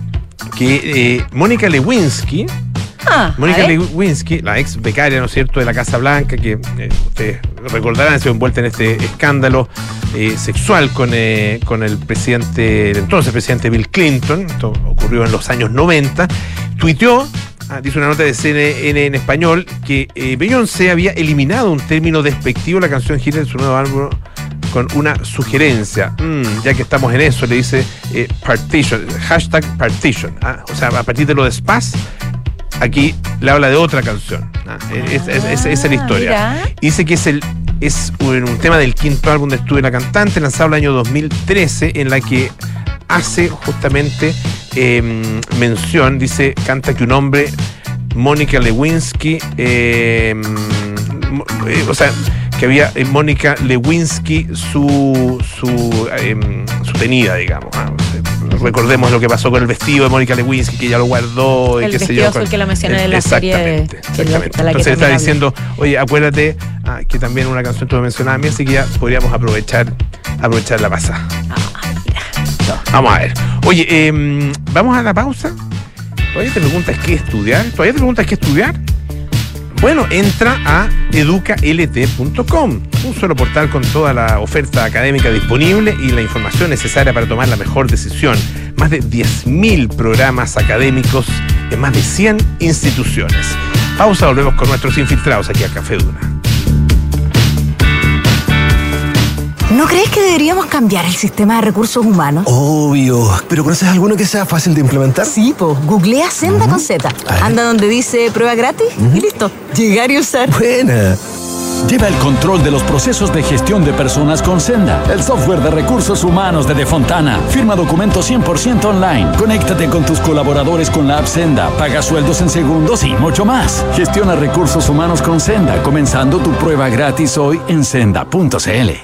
que eh, Mónica Lewinsky, ah, Mónica Lewinsky, la ex becaria, ¿no es cierto?, de la Casa Blanca, que eh, ustedes recordarán, ha sido envuelta en este escándalo eh, sexual con, eh, con el presidente, el entonces presidente Bill Clinton. Esto ocurrió en los años noventa. Tuiteó, ah, dice una nota de C N N en español, que eh, Beyoncé había eliminado un término despectivo de la canción Hit It de su nuevo álbum con una sugerencia. Mm, ya que estamos en eso, le dice eh, partition, hashtag partition. Ah, o sea, a partir de lo de Spaz, aquí le habla de otra canción. Ah, es, es, es, esa es la historia. Mira. Dice que es el es un, un tema del quinto álbum de estudio de la cantante, lanzado el año dos mil trece, en la que hace justamente eh, mención, dice, canta que un hombre, Mónica Lewinsky, eh, eh, o sea, que había eh, Mónica Lewinsky su su, eh, su tenida, digamos. Ah, recordemos lo que pasó con el vestido de Mónica Lewinsky, que ella lo guardó y el qué sé yo. El vestido azul con, que la mencioné en la serie. Exactamente. exactamente. La, la Entonces está diciendo, oye, acuérdate ah, que también una canción tú me mencionabas a mí, así que ya podríamos aprovechar, aprovechar la pasada. Ah, mira. No. Vamos a ver. Oye, eh, vamos a la pausa. ¿Todavía te preguntas qué estudiar? ¿Todavía te preguntas qué estudiar? Bueno, entra a educa l t punto com, un solo portal con toda la oferta académica disponible y la información necesaria para tomar la mejor decisión. Más de diez mil programas académicos en más de cien instituciones. Pausa, volvemos con nuestros infiltrados aquí a Café Duna. ¿No crees que deberíamos cambiar el sistema de recursos humanos? Obvio. ¿Pero conoces alguno que sea fácil de implementar? Sí, po. Googlea Senda uh-huh. con Z. Anda donde dice prueba gratis uh-huh. y listo. Llegar y usar. Buena. Lleva el control de los procesos de gestión de personas con Senda, el software de recursos humanos de Defontana. Firma documentos cien por ciento online. Conéctate con tus colaboradores con la app Senda. Paga sueldos en segundos y mucho más. Gestiona recursos humanos con Senda, comenzando tu prueba gratis hoy en senda punto c l.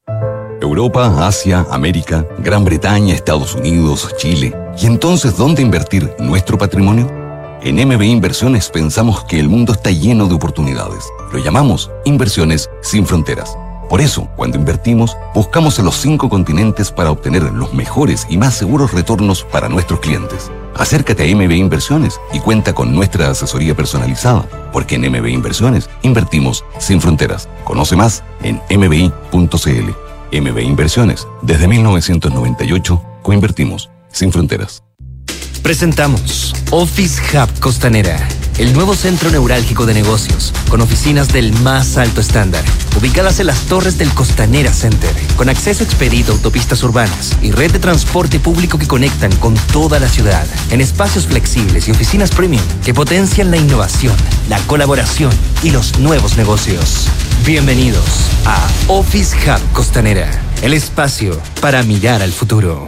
Europa, Asia, América, Gran Bretaña, Estados Unidos, Chile. ¿Y entonces dónde invertir nuestro patrimonio? En M B I Inversiones pensamos que el mundo está lleno de oportunidades. Lo llamamos Inversiones Sin Fronteras. Por eso, cuando invertimos, buscamos en los cinco continentes para obtener los mejores y más seguros retornos para nuestros clientes. Acércate a M B I Inversiones y cuenta con nuestra asesoría personalizada, porque en M B I Inversiones invertimos sin fronteras. Conoce más en m b i punto c l. M B I Inversiones, desde mil novecientos noventa y ocho, coinvertimos sin fronteras. Presentamos Office Hub Costanera, el nuevo centro neurálgico de negocios, con oficinas del más alto estándar, ubicadas en las torres del Costanera Center, con acceso expedito a autopistas urbanas y red de transporte público que conectan con toda la ciudad, en espacios flexibles y oficinas premium que potencian la innovación, la colaboración y los nuevos negocios. Bienvenidos a Office Hub Costanera, el espacio para mirar al futuro.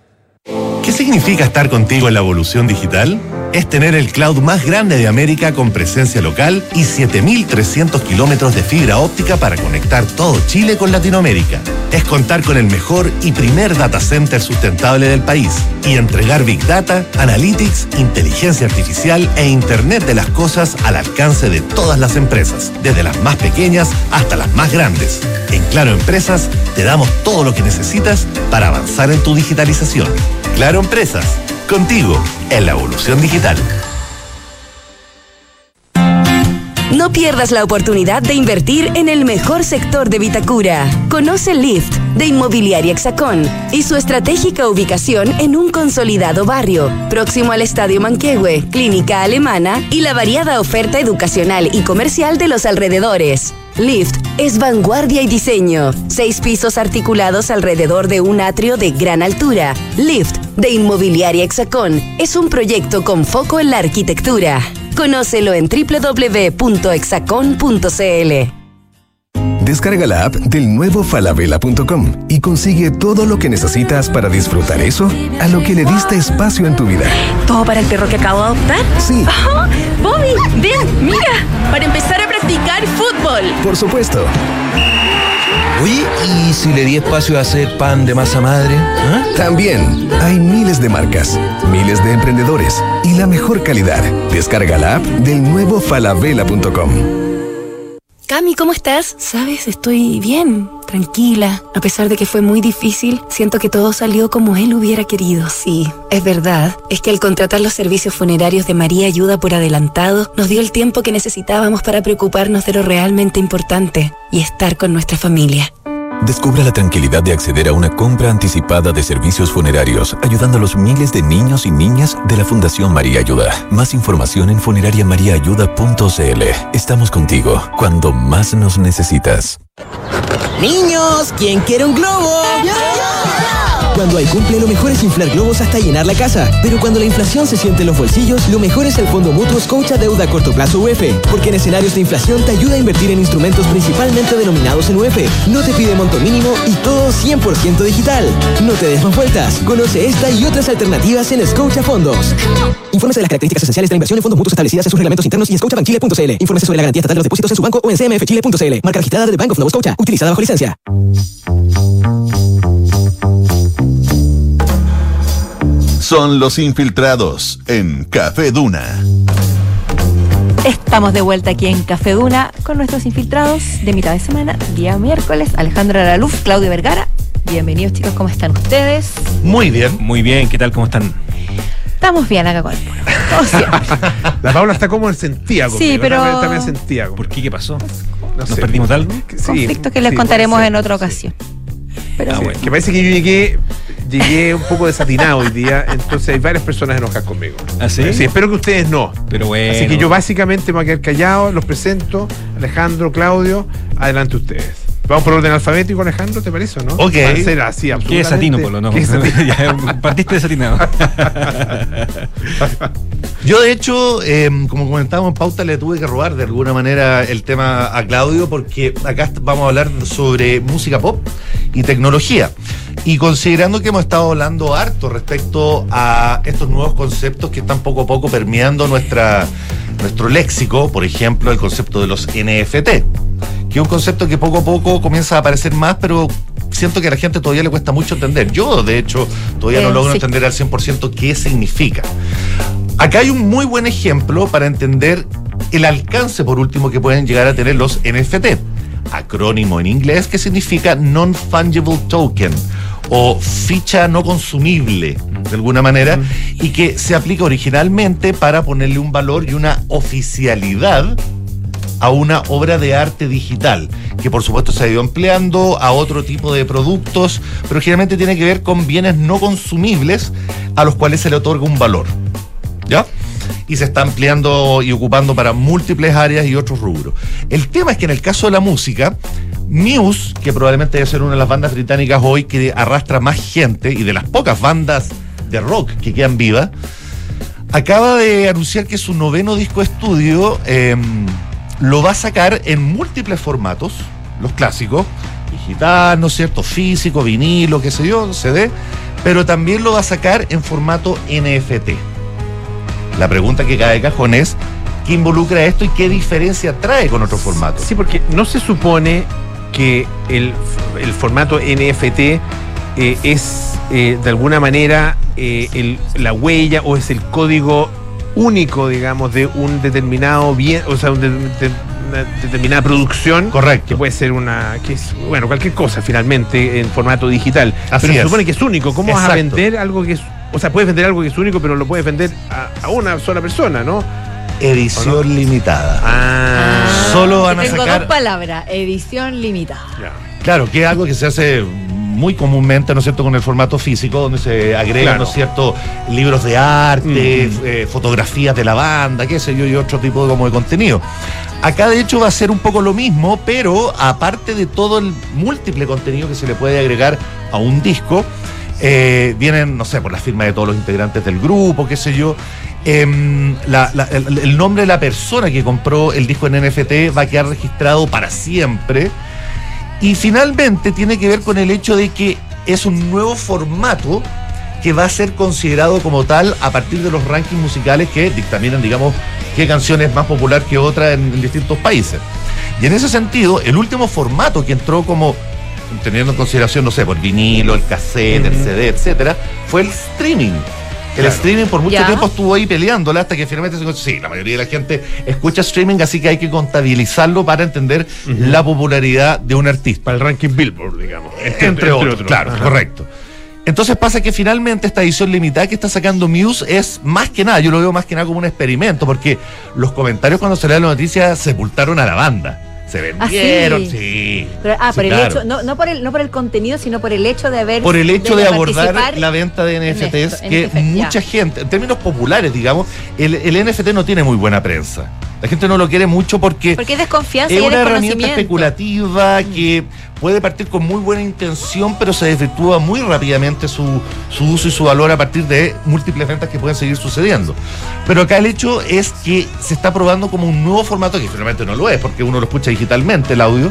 ¿Qué significa estar contigo en la evolución digital? Es tener el cloud más grande de América con presencia local y siete mil trescientos kilómetros de fibra óptica para conectar todo Chile con Latinoamérica. Es contar con el mejor y primer data center sustentable del país y entregar Big Data, Analytics, inteligencia artificial e Internet de las cosas al alcance de todas las empresas, desde las más pequeñas hasta las más grandes. En Claro Empresas te damos todo lo que necesitas para avanzar en tu digitalización. Claro Empresas, contigo en la evolución digital. No pierdas la oportunidad de invertir en el mejor sector de Vitacura. Conoce Lift, de Inmobiliaria Hexacón, y su estratégica ubicación en un consolidado barrio, próximo al Estadio Manquehue, Clínica Alemana y la variada oferta educacional y comercial de los alrededores. Lift es vanguardia y diseño. Seis pisos articulados alrededor de un atrio de gran altura. Lift, de Inmobiliaria Hexacón, es un proyecto con foco en la arquitectura. Conócelo en doble u doble u doble u punto hexacón punto c l. Descarga la app del nuevo falabella punto com y consigue todo lo que necesitas para disfrutar eso a lo que le diste espacio en tu vida. ¿Todo para el perro que acabo de adoptar? Sí. Oh, Bobby, ven, mira, para empezar a practicar fútbol. Por supuesto. Oye, ¿y si le di espacio a hacer pan de masa madre? ¿Ah? También hay miles de marcas, miles de emprendedores y la mejor calidad. Descarga la app del nuevo falabella punto com. Cami, ¿cómo estás? Sabes, estoy bien, tranquila. A pesar de que fue muy difícil, siento que todo salió como él hubiera querido. Sí, es verdad. Es que al contratar los servicios funerarios de María Ayuda por adelantado, nos dio el tiempo que necesitábamos para preocuparnos de lo realmente importante y estar con nuestra familia. Descubra la tranquilidad de acceder a una compra anticipada de servicios funerarios, ayudando a los miles de niños y niñas de la Fundación María Ayuda. Más información en funeraria maría ayuda punto c l. Estamos contigo cuando más nos necesitas. Niños, ¿quién quiere un globo? ¡Yo! Cuando hay cumple, lo mejor es inflar globos hasta llenar la casa. Pero cuando la inflación se siente en los bolsillos, lo mejor es el Fondo Mutuo Scotia Deuda a Corto Plazo U F. Porque en escenarios de inflación te ayuda a invertir en instrumentos principalmente denominados en U F. No te pide monto mínimo y todo cien por ciento digital. No te des más vueltas. Conoce esta y otras alternativas en Scotia Fondos. Infórmese de las características esenciales de la inversión en fondos mutuos establecidas en sus reglamentos internos y en scotiabank chile punto c l. Infórmese sobre la garantía estatal de los depósitos en su banco o en c m f chile punto c l. Marca registrada de Bank of Nova Scotia. Utilizada bajo licencia. Son los infiltrados en Café Duna. Estamos de vuelta aquí en Café Duna con nuestros infiltrados de mitad de semana, día miércoles. Alejandro Araluz, Claudio Vergara. Bienvenidos, chicos, ¿cómo están ustedes? Muy bien. Muy bien, ¿qué tal? ¿Cómo están? Estamos bien acá con el puro. Todo siempre. La Paula está como en sentía conmigo. Sí, pero... Está medio sentía conmigo. ¿Por qué? ¿Qué pasó? No ¿Nos sé. perdimos algo? Sí, conflictos que les sí, contaremos ser, en otra sí. ocasión. Pero Sí, bueno. que parece que yo llegué llegué un poco desatinado hoy día, entonces hay varias personas enojadas conmigo. ¿Ah, sí? Sí, espero que ustedes no. Pero bueno. Así que yo básicamente me voy a quedar callado, los presento, Alejandro, Claudio, adelante ustedes. Vamos por orden alfabético, Alejandro, ¿te parece o no? Ok. Va a ser así, absolutamente. ¿Qué desatino, Polo? No, ¿Qué desatino? ya, partiste desatinado. Yo, de hecho, eh, como comentábamos en pauta, le tuve que robar de alguna manera el tema a Claudio, porque acá vamos a hablar sobre música pop y tecnología. Y considerando que hemos estado hablando harto respecto a estos nuevos conceptos que están poco a poco permeando nuestra, nuestro léxico, por ejemplo, el concepto de los N F T, que es un concepto que poco a poco comienza a aparecer más, pero siento que a la gente todavía le cuesta mucho entender. Yo, de hecho, todavía no Eh, logro sí. entender al cien por ciento qué significa. Acá hay un muy buen ejemplo para entender el alcance, por último, que pueden llegar a tener los N F T. Acrónimo en inglés que significa Non-Fungible Token o ficha no consumible, de alguna manera, y que se aplica originalmente para ponerle un valor y una oficialidad a una obra de arte digital, que por supuesto se ha ido empleando a otro tipo de productos, pero generalmente tiene que ver con bienes no consumibles a los cuales se le otorga un valor. ¿Ya? Y se está ampliando y ocupando para múltiples áreas y otros rubros. El tema es que en el caso de la música, Muse, que probablemente debe ser una de las bandas británicas hoy que arrastra más gente y de las pocas bandas de rock que quedan vivas, acaba de anunciar que su noveno disco de estudio eh, lo va a sacar en múltiples formatos, los clásicos, digital, ¿no es cierto?, físico, vinilo, qué sé yo, C D, pero también lo va a sacar en formato N F T. La pregunta que cae de cajón es, ¿qué involucra esto y qué diferencia trae con otros formatos? Sí, porque no se supone que el, el formato N F T eh, es eh, de alguna manera eh, el, la huella o es el código único, digamos, de un determinado bien, o sea, un de, de, una determinada producción. Correcto. Que puede ser una, que es, bueno, cualquier cosa finalmente en formato digital. Así pero se es. supone que es único. ¿Cómo vas a Exacto. vender algo que es, o sea, puedes vender algo que es único, pero lo puedes vender a, a una sola persona, ¿no? Edición no? limitada. Ah. Solo van a Tengo sacar... dos palabras, edición limitada. Ya. Claro, que es algo que se hace muy comúnmente, ¿no es cierto?, con el formato físico, donde se agregan, Claro. ¿no es cierto?, libros de arte, Mm. eh, fotografías de la banda, qué sé yo, y otro tipo de, como de contenido. Acá, de hecho, va a ser un poco lo mismo, pero aparte de todo el múltiple contenido que se le puede agregar a un disco, eh, vienen, no sé, por la firma de todos los integrantes del grupo, qué sé yo. Eh, la, la, el, el nombre de la persona que compró el disco en N F T va a quedar registrado para siempre. Y finalmente tiene que ver con el hecho de que es un nuevo formato que va a ser considerado como tal a partir de los rankings musicales que dictaminan, digamos, qué canción es más popular que otra en, en distintos países. Y en ese sentido, el último formato que entró como, teniendo en consideración, no sé, por vinilo, el cassette, uh-huh. el C D, etcétera, fue el streaming. El claro. streaming por mucho ¿Ya? tiempo estuvo ahí peleándola hasta que finalmente se encontró. Sí, la mayoría de la gente escucha streaming, así que hay que contabilizarlo para entender uh-huh. la popularidad de un artista. Para el ranking Billboard, digamos. Entre, entre otros, otros, claro, Ajá. correcto. Entonces pasa que finalmente esta edición limitada que está sacando Muse es más que nada, yo lo veo más que nada como un experimento, porque los comentarios cuando salió la noticia sepultaron a la banda. Se vendieron, ¿Ah, sí? sí. Pero, ah, sí, por el claro. hecho, no, no por el, no por el contenido, sino por el hecho de haber. Por el hecho de, de abordar la venta de N F Ts, en esto, que N F T, mucha ya. gente, en términos populares, digamos, el, el N F T no tiene muy buena prensa. La gente no lo quiere mucho porque, porque es desconfianza es y una herramienta especulativa mm. que puede partir con muy buena intención, pero se desvirtúa muy rápidamente su, su uso y su valor a partir de múltiples ventas que pueden seguir sucediendo. Pero acá el hecho es que se está probando como un nuevo formato, que finalmente no lo es, porque uno lo escucha digitalmente, el audio,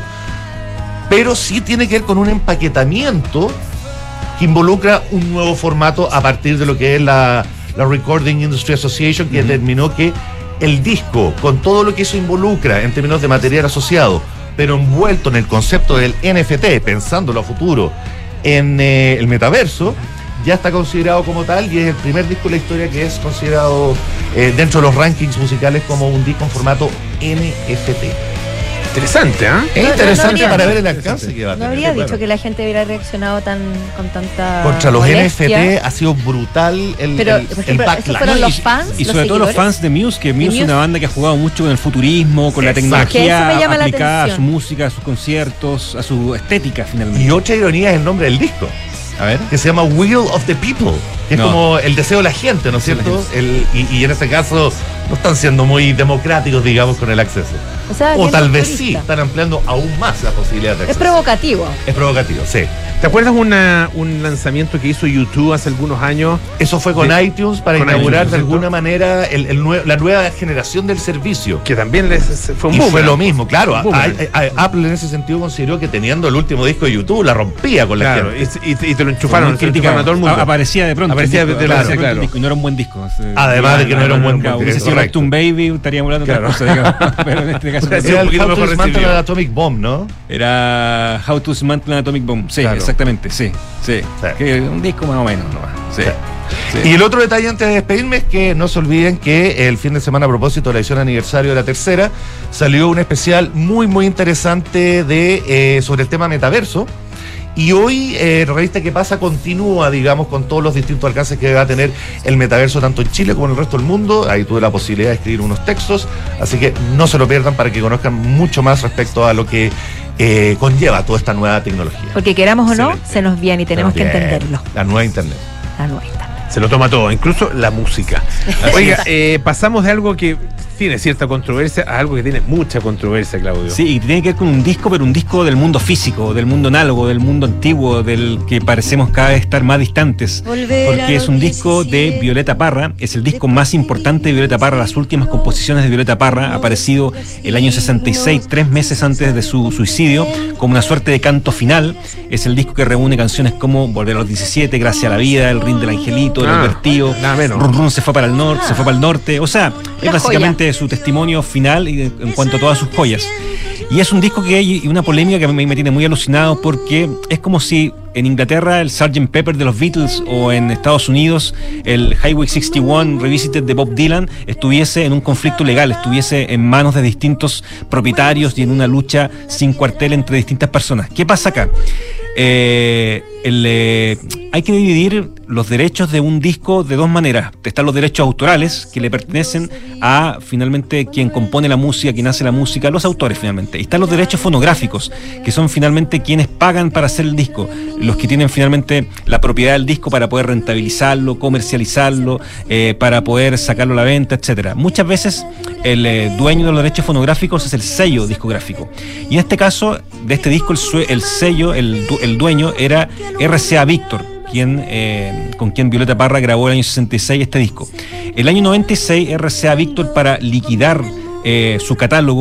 pero sí tiene que ver con un empaquetamiento que involucra un nuevo formato a partir de lo que es la, la Recording Industry Association, que uh-huh. determinó que el disco, con todo lo que eso involucra en términos de material asociado, pero envuelto en el concepto del N F T, pensándolo a futuro en eh, el metaverso, ya está considerado como tal y es el primer disco de la historia que es considerado eh, dentro de los rankings musicales como un disco en formato N F T. Interesante, ¿eh? Es no, interesante no, no habría, para ver el alcance que va a tener. No habría dicho bueno. que la gente hubiera reaccionado tan con tanta contra los molestia. N F T ha sido brutal el, Pero, el, por ejemplo, el backlash. fueron los fans, y, y sobre los todo los fans de Muse, que Muse es una banda que ha jugado mucho con el futurismo, con Exacto. la tecnología aplicada a su música, a sus conciertos, a su estética finalmente. Y otra ironía es el nombre del disco. A ver. Que se llama Will of the People, que no. es como el deseo de la gente, ¿no es cierto? El, y, y en este caso no están siendo muy democráticos, digamos, con el acceso. O, sea, o tal vez sí, están ampliando aún más la posibilidad de acceso. Es provocativo. Es provocativo, sí. ¿Te acuerdas una, un lanzamiento que hizo YouTube hace algunos años? Eso fue con de, iTunes para con inaugurar iTunes, de alguna manera el, el nue la nueva generación del servicio. Que también les, fue un boom. Fue lo mismo, claro. A, a, a, Apple en ese sentido consideró que teniendo el último disco de YouTube la rompía con la claro, gente. Y, y, y te lo enchufaron, se lo enchufaron a todo el mundo. Aparecía de pronto. Aparecía de, de claro, la claro. disco, y no era un buen disco. Además de que no era un buen disco. Hubiese sido Back to Baby, estaríamos hablando de otra cosa, digamos. Pero en este caso era un poquito mejor recibido. An Atomic Bomb, ¿no? Era How to Dismantle an Atomic Bomb. Sí, claro. exactamente, sí. Sí. sí. Que un disco más o menos, ¿no? Sí. sí. Sí. Y el otro detalle antes de despedirme es que no se olviden que el fin de semana, a propósito de la edición aniversario de la tercera, salió un especial muy muy interesante de eh, sobre el tema metaverso. Y hoy, eh, Revista ¿Qué pasa? Continúa, digamos, con todos los distintos alcances que va a tener el metaverso tanto en Chile como en el resto del mundo. Ahí tuve la posibilidad de escribir unos textos, así que no se lo pierdan para que conozcan mucho más respecto a lo que eh, conlleva toda esta nueva tecnología. Porque queramos o no, Excelente. se nos viene y tenemos que entenderlo. La nueva Internet. La nueva Internet. Se lo toma todo, incluso la música. Oiga, eh, pasamos de algo que tiene cierta controversia a algo que tiene mucha controversia, Claudio. Sí, y tiene que ver con un disco, pero un disco del mundo físico, del mundo análogo, del mundo antiguo, del que parecemos cada vez estar más distantes. Volver porque es un disco de Violeta Parra, es el disco más importante de Violeta Parra, las últimas composiciones de Violeta Parra, aparecido el año sesenta y seis, tres meses antes de su suicidio, como una suerte de canto final. Es el disco que reúne canciones como Volver a los diecisiete, Gracia a la vida, El Rin del Angelito, El Advertido, nada menos. Run Run se fue para el norte, se fue para el norte, o sea, es básicamente su testimonio final en cuanto a todas sus joyas. Y es un disco que hay una polémica que a mí me tiene muy alucinado porque es como si en Inglaterra el sergeant Pepper de los Beatles o en Estados Unidos el Highway sesenta y uno Revisited de Bob Dylan estuviese en un conflicto legal, estuviese en manos de distintos propietarios y en una lucha sin cuartel entre distintas personas. ¿Qué pasa acá? Eh, el, eh, hay que dividir los derechos de un disco de dos maneras. Están los derechos autorales que le pertenecen a finalmente quien compone la música, quien hace la música, los autores finalmente. Y están los derechos fonográficos, que son finalmente quienes pagan para hacer el disco, los que tienen finalmente la propiedad del disco para poder rentabilizarlo, comercializarlo, eh, para poder sacarlo a la venta, etcétera. Muchas veces el eh, dueño de los derechos fonográficos es el sello discográfico. Y en este caso, de este disco, el, el sello, el, el dueño era R C A Víctor, quien, eh, con quien Violeta Parra grabó el año sesenta y seis este disco. El año noventa y seis, R C A Víctor, para liquidar eh, su catálogo,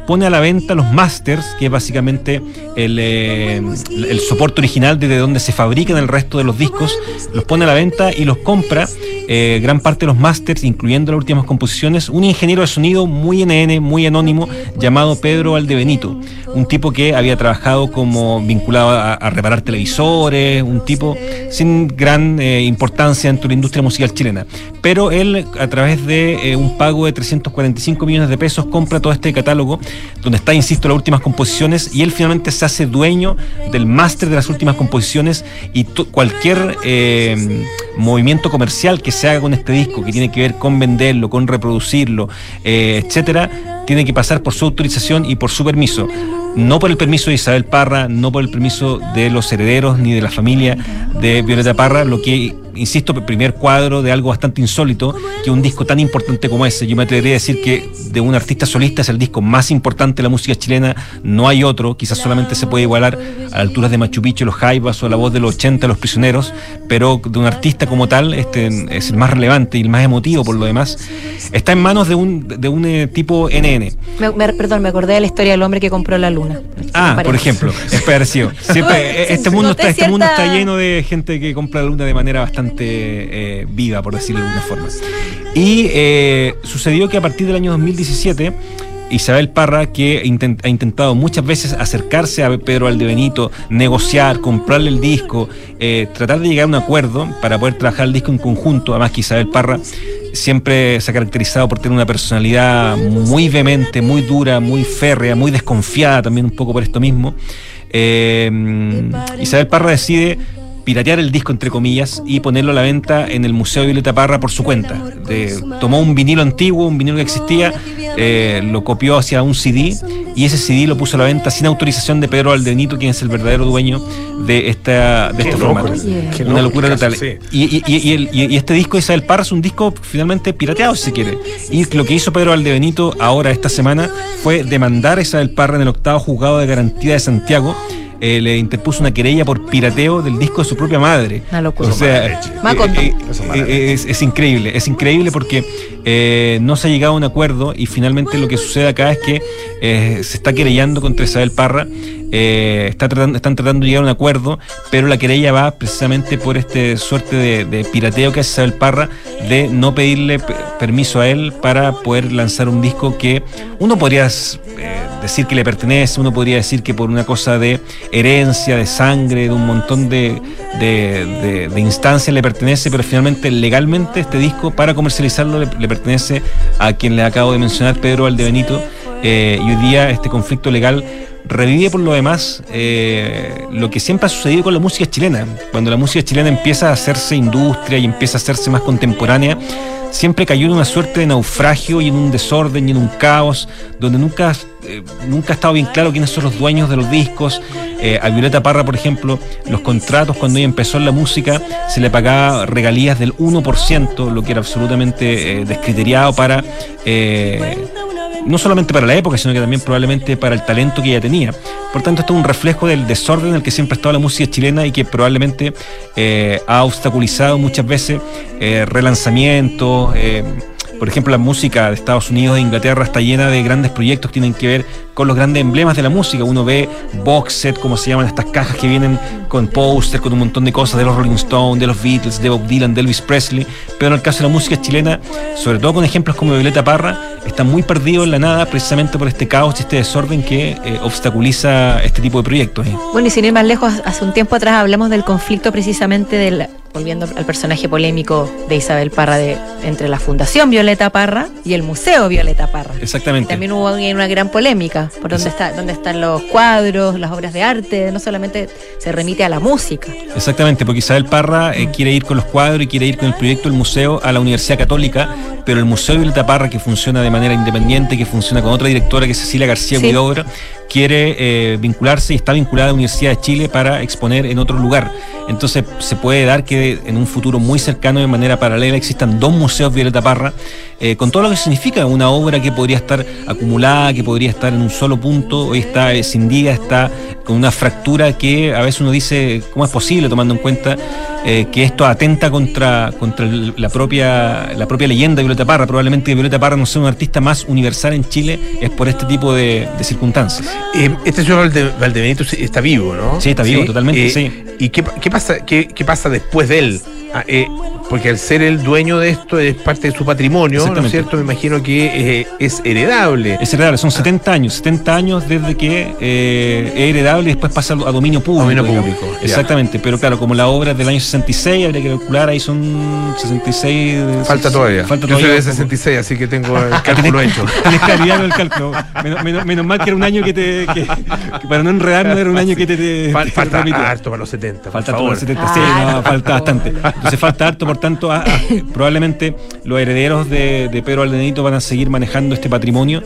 pone a la venta los masters, que es básicamente el, eh, el soporte original desde donde se fabrican el resto de los discos, los pone a la venta y los compra, eh, gran parte de los masters, incluyendo las últimas composiciones, un ingeniero de sonido muy N N, muy anónimo, llamado Pedro Valdebenito, un tipo que había trabajado como vinculado a, a reparar televisores, un tipo sin gran eh, importancia dentro de la industria musical chilena. Pero él, a través de eh, un pago de trescientos cuarenta y cinco millones de pesos, compra todo este catálogo, donde está, insisto, las últimas composiciones, y él finalmente se hace dueño del máster de las últimas composiciones, y cualquier eh, movimiento comercial que se haga con este disco, que tiene que ver con venderlo, con reproducirlo, eh, etcétera, tiene que pasar por su autorización y por su permiso. No por el permiso de Isabel Parra, no por el permiso de los herederos ni de la familia de Violeta Parra, lo que, insisto, el primer cuadro de algo bastante insólito, que un disco tan importante como ese. Yo me atrevería a decir que de un artista solista es el disco más importante de la música chilena, no hay otro, quizás solamente se puede igualar a las alturas de Machu Picchu, los Jaivas, o La Voz de los ochenta, Los Prisioneros, pero de un artista como tal, este es el más relevante y el más emotivo por lo demás. Está en manos de un, de un eh, tipo N N. Me, me, perdón, me acordé de la historia del hombre que compró la luna. Ah, por ejemplo, es parecido. Siempre, este mundo está, este mundo está lleno de gente que compra la luna de manera bastante eh, viva, por decirlo de alguna forma. Y eh, sucedió que a partir del año dos mil diecisiete, Isabel Parra, que intent, ha intentado muchas veces acercarse a Pedro Valdebenito, negociar, comprarle el disco, eh, tratar de llegar a un acuerdo para poder trabajar el disco en conjunto. Además que Isabel Parra siempre se ha caracterizado por tener una personalidad muy vehemente, muy dura, muy férrea, muy desconfiada también un poco por esto mismo. Eh, Isabel Parra decide piratear el disco, entre comillas, y ponerlo a la venta en el Museo Violeta Parra por su cuenta. De, tomó un vinilo antiguo, un vinilo que existía, eh, lo copió hacia un C D, y ese C D lo puso a la venta sin autorización de Pedro Valdebenito, quien es el verdadero dueño de esta de este formato. Una locura total. Sí. Y, y, y, y, y este disco de Isabel Parra es un disco finalmente pirateado, si se quiere. Y lo que hizo Pedro Valdebenito ahora, esta semana, fue demandar a Isabel Parra en el octavo juzgado de garantía de Santiago. Eh, le interpuso una querella por pirateo del disco de su propia madre. Una locura. O sea, eh, eh, eh, es, es increíble, es increíble porque eh, no se ha llegado a un acuerdo, y finalmente lo que sucede acá es que eh, se está querellando contra Isabel Parra. Eh, está tratando, están tratando de llegar a un acuerdo, pero la querella va precisamente por este suerte de, de pirateo que hace Isabel Parra, de no pedirle p- permiso a él para poder lanzar un disco que uno podría eh, decir que le pertenece, uno podría decir que por una cosa de herencia, de sangre, de un montón de, de, de, de instancias le pertenece, pero finalmente legalmente este disco, para comercializarlo, le, le pertenece a quien le acabo de mencionar, Pedro Valdebenito. Eh, y hoy día este conflicto legal revive por lo demás eh, lo que siempre ha sucedido con la música chilena. Cuando la música chilena empieza a hacerse industria y empieza a hacerse más contemporánea, siempre cayó en una suerte de naufragio y en un desorden y en un caos, donde nunca, eh, nunca ha estado bien claro quiénes son los dueños de los discos. Eh, a Violeta Parra, por ejemplo, los contratos cuando ella empezó en la música se le pagaba regalías del uno por ciento, lo que era absolutamente eh, descriteriado para... Eh, no solamente para la época, sino que también probablemente para el talento que ella tenía. Por tanto, esto es un reflejo del desorden en el que siempre ha estado la música chilena, y que probablemente eh, ha obstaculizado muchas veces eh, relanzamientos. Eh, por ejemplo, la música de Estados Unidos e Inglaterra está llena de grandes proyectos que tienen que ver con los grandes emblemas de la música. Uno ve box set, como se llaman estas cajas que vienen con póster, con un montón de cosas de los Rolling Stones, de los Beatles, de Bob Dylan, de Elvis Presley. Pero en el caso de la música chilena, sobre todo con ejemplos como Violeta Parra, está muy perdido en la nada, precisamente por este caos y este desorden que eh, obstaculiza este tipo de proyectos. ¿eh? Bueno, y sin ir más lejos, hace un tiempo atrás hablamos del conflicto precisamente del... volviendo al personaje polémico de Isabel Parra, de, entre la Fundación Violeta Parra y el Museo Violeta Parra. Exactamente. También hubo una gran polémica por dónde, está, dónde están los cuadros, las obras de arte, no solamente se remite a la música. Exactamente, porque Isabel Parra eh, quiere ir con los cuadros y quiere ir con el proyecto del museo a la Universidad Católica, pero el Museo Violeta Parra, que funciona de manera independiente, que funciona con otra directora, que es Cecilia García Huidobro, sí. quiere eh, vincularse y está vinculada a la Universidad de Chile para exponer en otro lugar. Entonces se puede dar que en un futuro muy cercano, de manera paralela, existan dos museos Violeta Parra, eh, con todo lo que significa una obra que podría estar acumulada, que podría estar en un solo punto. Hoy está escindida, está con una fractura que a veces uno dice, ¿cómo es posible, tomando en cuenta eh, que esto atenta contra, contra el, la propia la propia leyenda de Violeta Parra. Probablemente Violeta Parra no sea un artista más universal en Chile, es por este tipo de, de circunstancias. Eh, este señor Valde, Valdebenito está vivo, ¿no? Sí, está vivo, ¿sí? Totalmente, eh, sí. ¿Y qué, qué, pasa, qué, qué pasa después de él? Ah, eh, porque al ser el dueño de esto es parte de su patrimonio, ¿no es cierto? Me imagino que eh, es heredable. Es heredable, son setenta años, setenta años desde que eh, es heredable y después pasa a dominio público. Dominio público. Exactamente, ya. Pero claro, como la obra es del año sesenta y seis, habría que calcular, ahí son sesenta y seis. Falta todavía. Falta Yo todavía soy de sesenta y seis, así que tengo el cálculo hecho. Tienes claridad el cálculo. Menos, menos, menos mal que era un año que te. Que, que para no enredarnos, era un año que te. te Fal, falta te harto para los setenta. Falta harto para los setenta, sí, no, falta bastante. Entonces falta harto, por tanto, a, a, probablemente los herederos de, de Pedro Valdebenito van a seguir manejando este patrimonio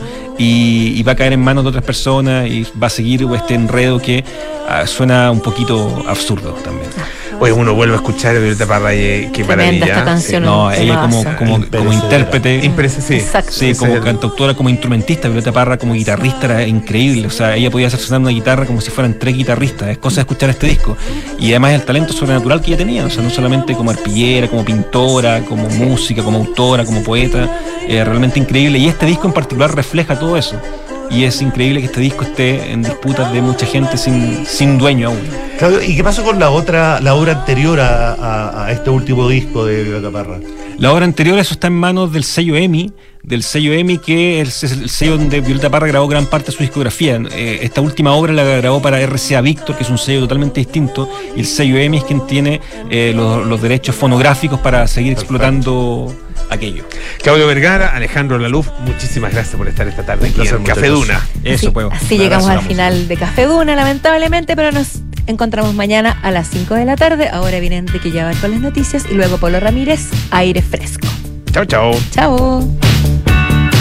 y, y va a caer en manos de otras personas y va a seguir este enredo que uh, suena un poquito absurdo también. Oye, uno vuelve a escuchar a Violeta Parra y qué maravilla. Esta canción, sí. No, ella como, como, como intérprete, sí, sí, como cantautora, como instrumentista, Violeta Parra como guitarrista era increíble. O sea, ella podía hacer sonar una guitarra como si fueran tres guitarristas. Es cosa de escuchar este disco. Y además el talento sobrenatural que ella tenía. O sea, no solamente como arpillera, como pintora, como música, como autora, como poeta. Eh, realmente increíble. Y este disco en particular refleja todo eso. Y es increíble que este disco esté en disputas de mucha gente sin, sin dueño aún. Claudio, ¿y qué pasó con la otra, la obra anterior a, a, a este último disco de Violeta Parra? La obra anterior, eso está en manos del sello EMI, del sello EMI, que es el sello donde Violeta Parra grabó gran parte de su discografía. Eh, esta última obra la grabó para R C A Víctor, que es un sello totalmente distinto, y el sello EMI es quien tiene eh, los, los derechos fonográficos para seguir Perfecto. explotando aquello. Claudio Vergara, Alejandro Laluf, muchísimas gracias por estar esta tarde aquí en Café Duna. Eso, así, pues. Así llegamos al final de Café Duna, lamentablemente, pero nos encontramos mañana a las cinco de la tarde. Ahora viene Enrique Yabar con las noticias y luego Polo Ramírez, Aire Fresco. Chao, chao. Chao.